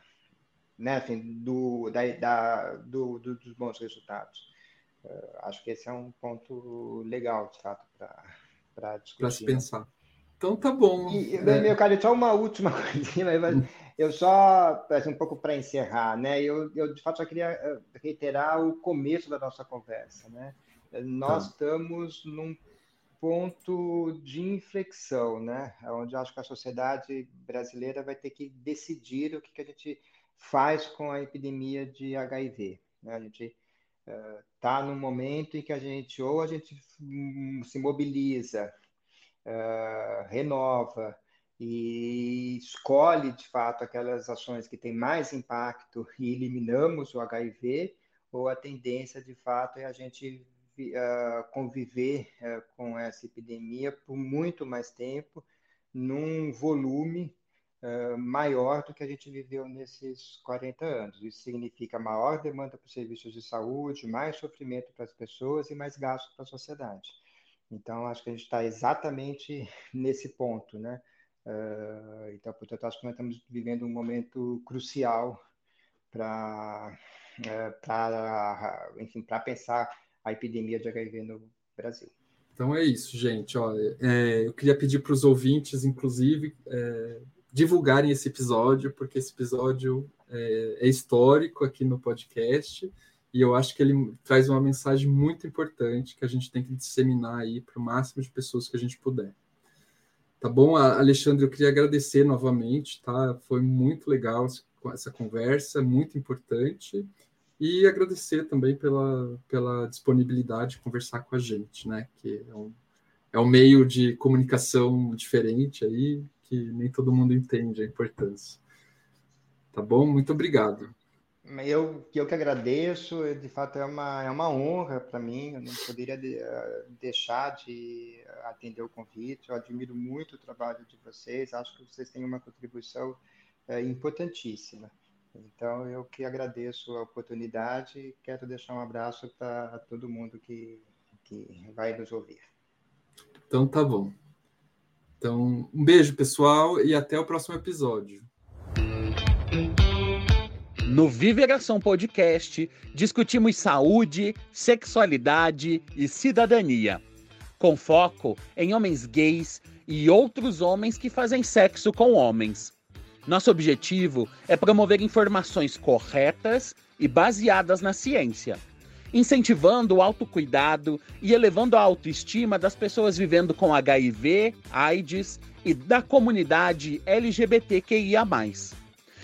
né, enfim, do, da, da, do, do, dos bons resultados. Uh, acho que esse é um ponto legal, de fato, para discutir. Para se pensar. Então tá bom. E, é... meu caro, só uma última coisinha, mas eu só, um pouco para encerrar, né? Eu, eu, de fato, só queria reiterar o começo da nossa conversa, né? Nós tá. estamos num ponto de inflexão, né? Onde eu acho que a sociedade brasileira vai ter que decidir o que, que a gente faz com a epidemia de H I V, né? A gente está uh, num momento em que a gente, ou a gente um, se mobiliza, Uh, renova e escolhe, de fato, aquelas ações que têm mais impacto e eliminamos o H I V, ou a tendência, de fato, é a gente uh, conviver uh, com essa epidemia por muito mais tempo, num volume uh, maior do que a gente viveu nesses quarenta anos. Isso significa maior demanda por serviços de saúde, mais sofrimento para as pessoas e mais gasto para a sociedade. Então, acho que a gente está exatamente nesse ponto, né? Uh, então, portanto, acho que nós estamos vivendo um momento crucial para, uh, enfim, para pensar a epidemia de H I V no Brasil. Então é isso, gente. Olha, é, eu queria pedir para os ouvintes, inclusive, é, divulgarem esse episódio, porque esse episódio é, é histórico aqui no podcast. E eu acho que ele traz uma mensagem muito importante que a gente tem que disseminar aí para o máximo de pessoas que a gente puder. Tá bom, Alexandre? Eu queria agradecer novamente, tá? Foi muito legal essa conversa, muito importante. E agradecer também pela, pela disponibilidade de conversar com a gente, né? Que é um, é um meio de comunicação diferente aí, que nem todo mundo entende a importância. Tá bom? Muito obrigado. Eu, eu que agradeço, de fato é uma, é uma honra para mim, eu não poderia de, uh, deixar de atender o convite, eu admiro muito o trabalho de vocês, acho que vocês têm uma contribuição uh, importantíssima. Então, eu que agradeço a oportunidade e quero deixar um abraço para todo mundo que, que vai nos ouvir. Então, tá bom. Então, um beijo, pessoal, e até o próximo episódio. No Viveração Podcast, discutimos saúde, sexualidade e cidadania, com foco em homens gays e outros homens que fazem sexo com homens. Nosso objetivo é promover informações corretas e baseadas na ciência, incentivando o autocuidado e elevando a autoestima das pessoas vivendo com H I V, AIDS e da comunidade L G B T Q I A mais.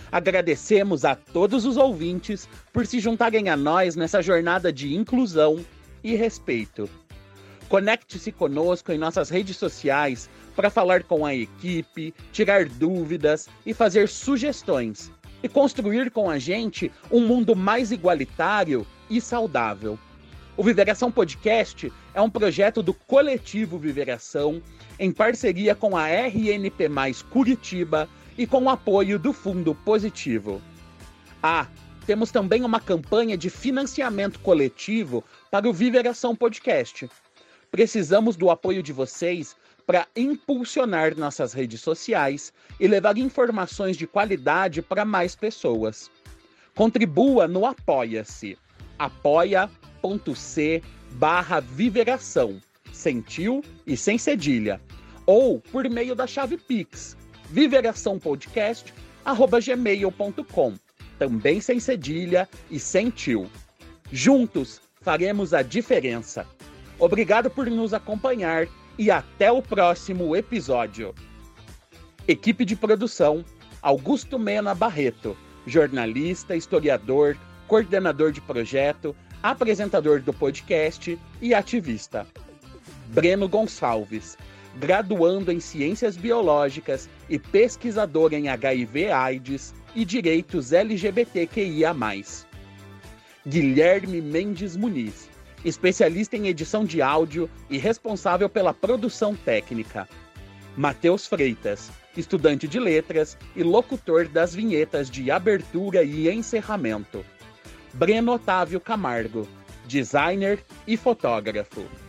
Agradecemos a todos os ouvintes por se juntarem a nós nessa jornada de inclusão e respeito. Conecte-se conosco em nossas redes sociais para falar com a equipe, tirar dúvidas e fazer sugestões, e construir com a gente um mundo mais igualitário e saudável. O Viveração Podcast é um projeto do Coletivo Viveração, em parceria com a R N P mais Curitiba e com o apoio do Fundo Positivo. Ah, temos também uma campanha de financiamento coletivo para o Viveração Podcast. Precisamos do apoio de vocês para impulsionar nossas redes sociais e levar informações de qualidade para mais pessoas. Contribua no Apoia-se, apoia.c barra Viveração, sem tio e sem cedilha, ou por meio da chave Pix, viveraçãopodcast arroba gmail ponto com, também sem cedilha e sem tio. Juntos faremos a diferença. Obrigado por nos acompanhar e até o próximo episódio. Equipe de produção: Augusto Mena Barreto, jornalista, historiador, coordenador de projeto, apresentador do podcast e ativista. Breno Gonçalves, graduando em Ciências Biológicas e pesquisador em H I V/AIDS e Direitos L G B T Q I A mais. Guilherme Mendes Muniz, especialista em edição de áudio e responsável pela produção técnica. Matheus Freitas, estudante de letras e locutor das vinhetas de abertura e encerramento. Breno Otávio Camargo, designer e fotógrafo.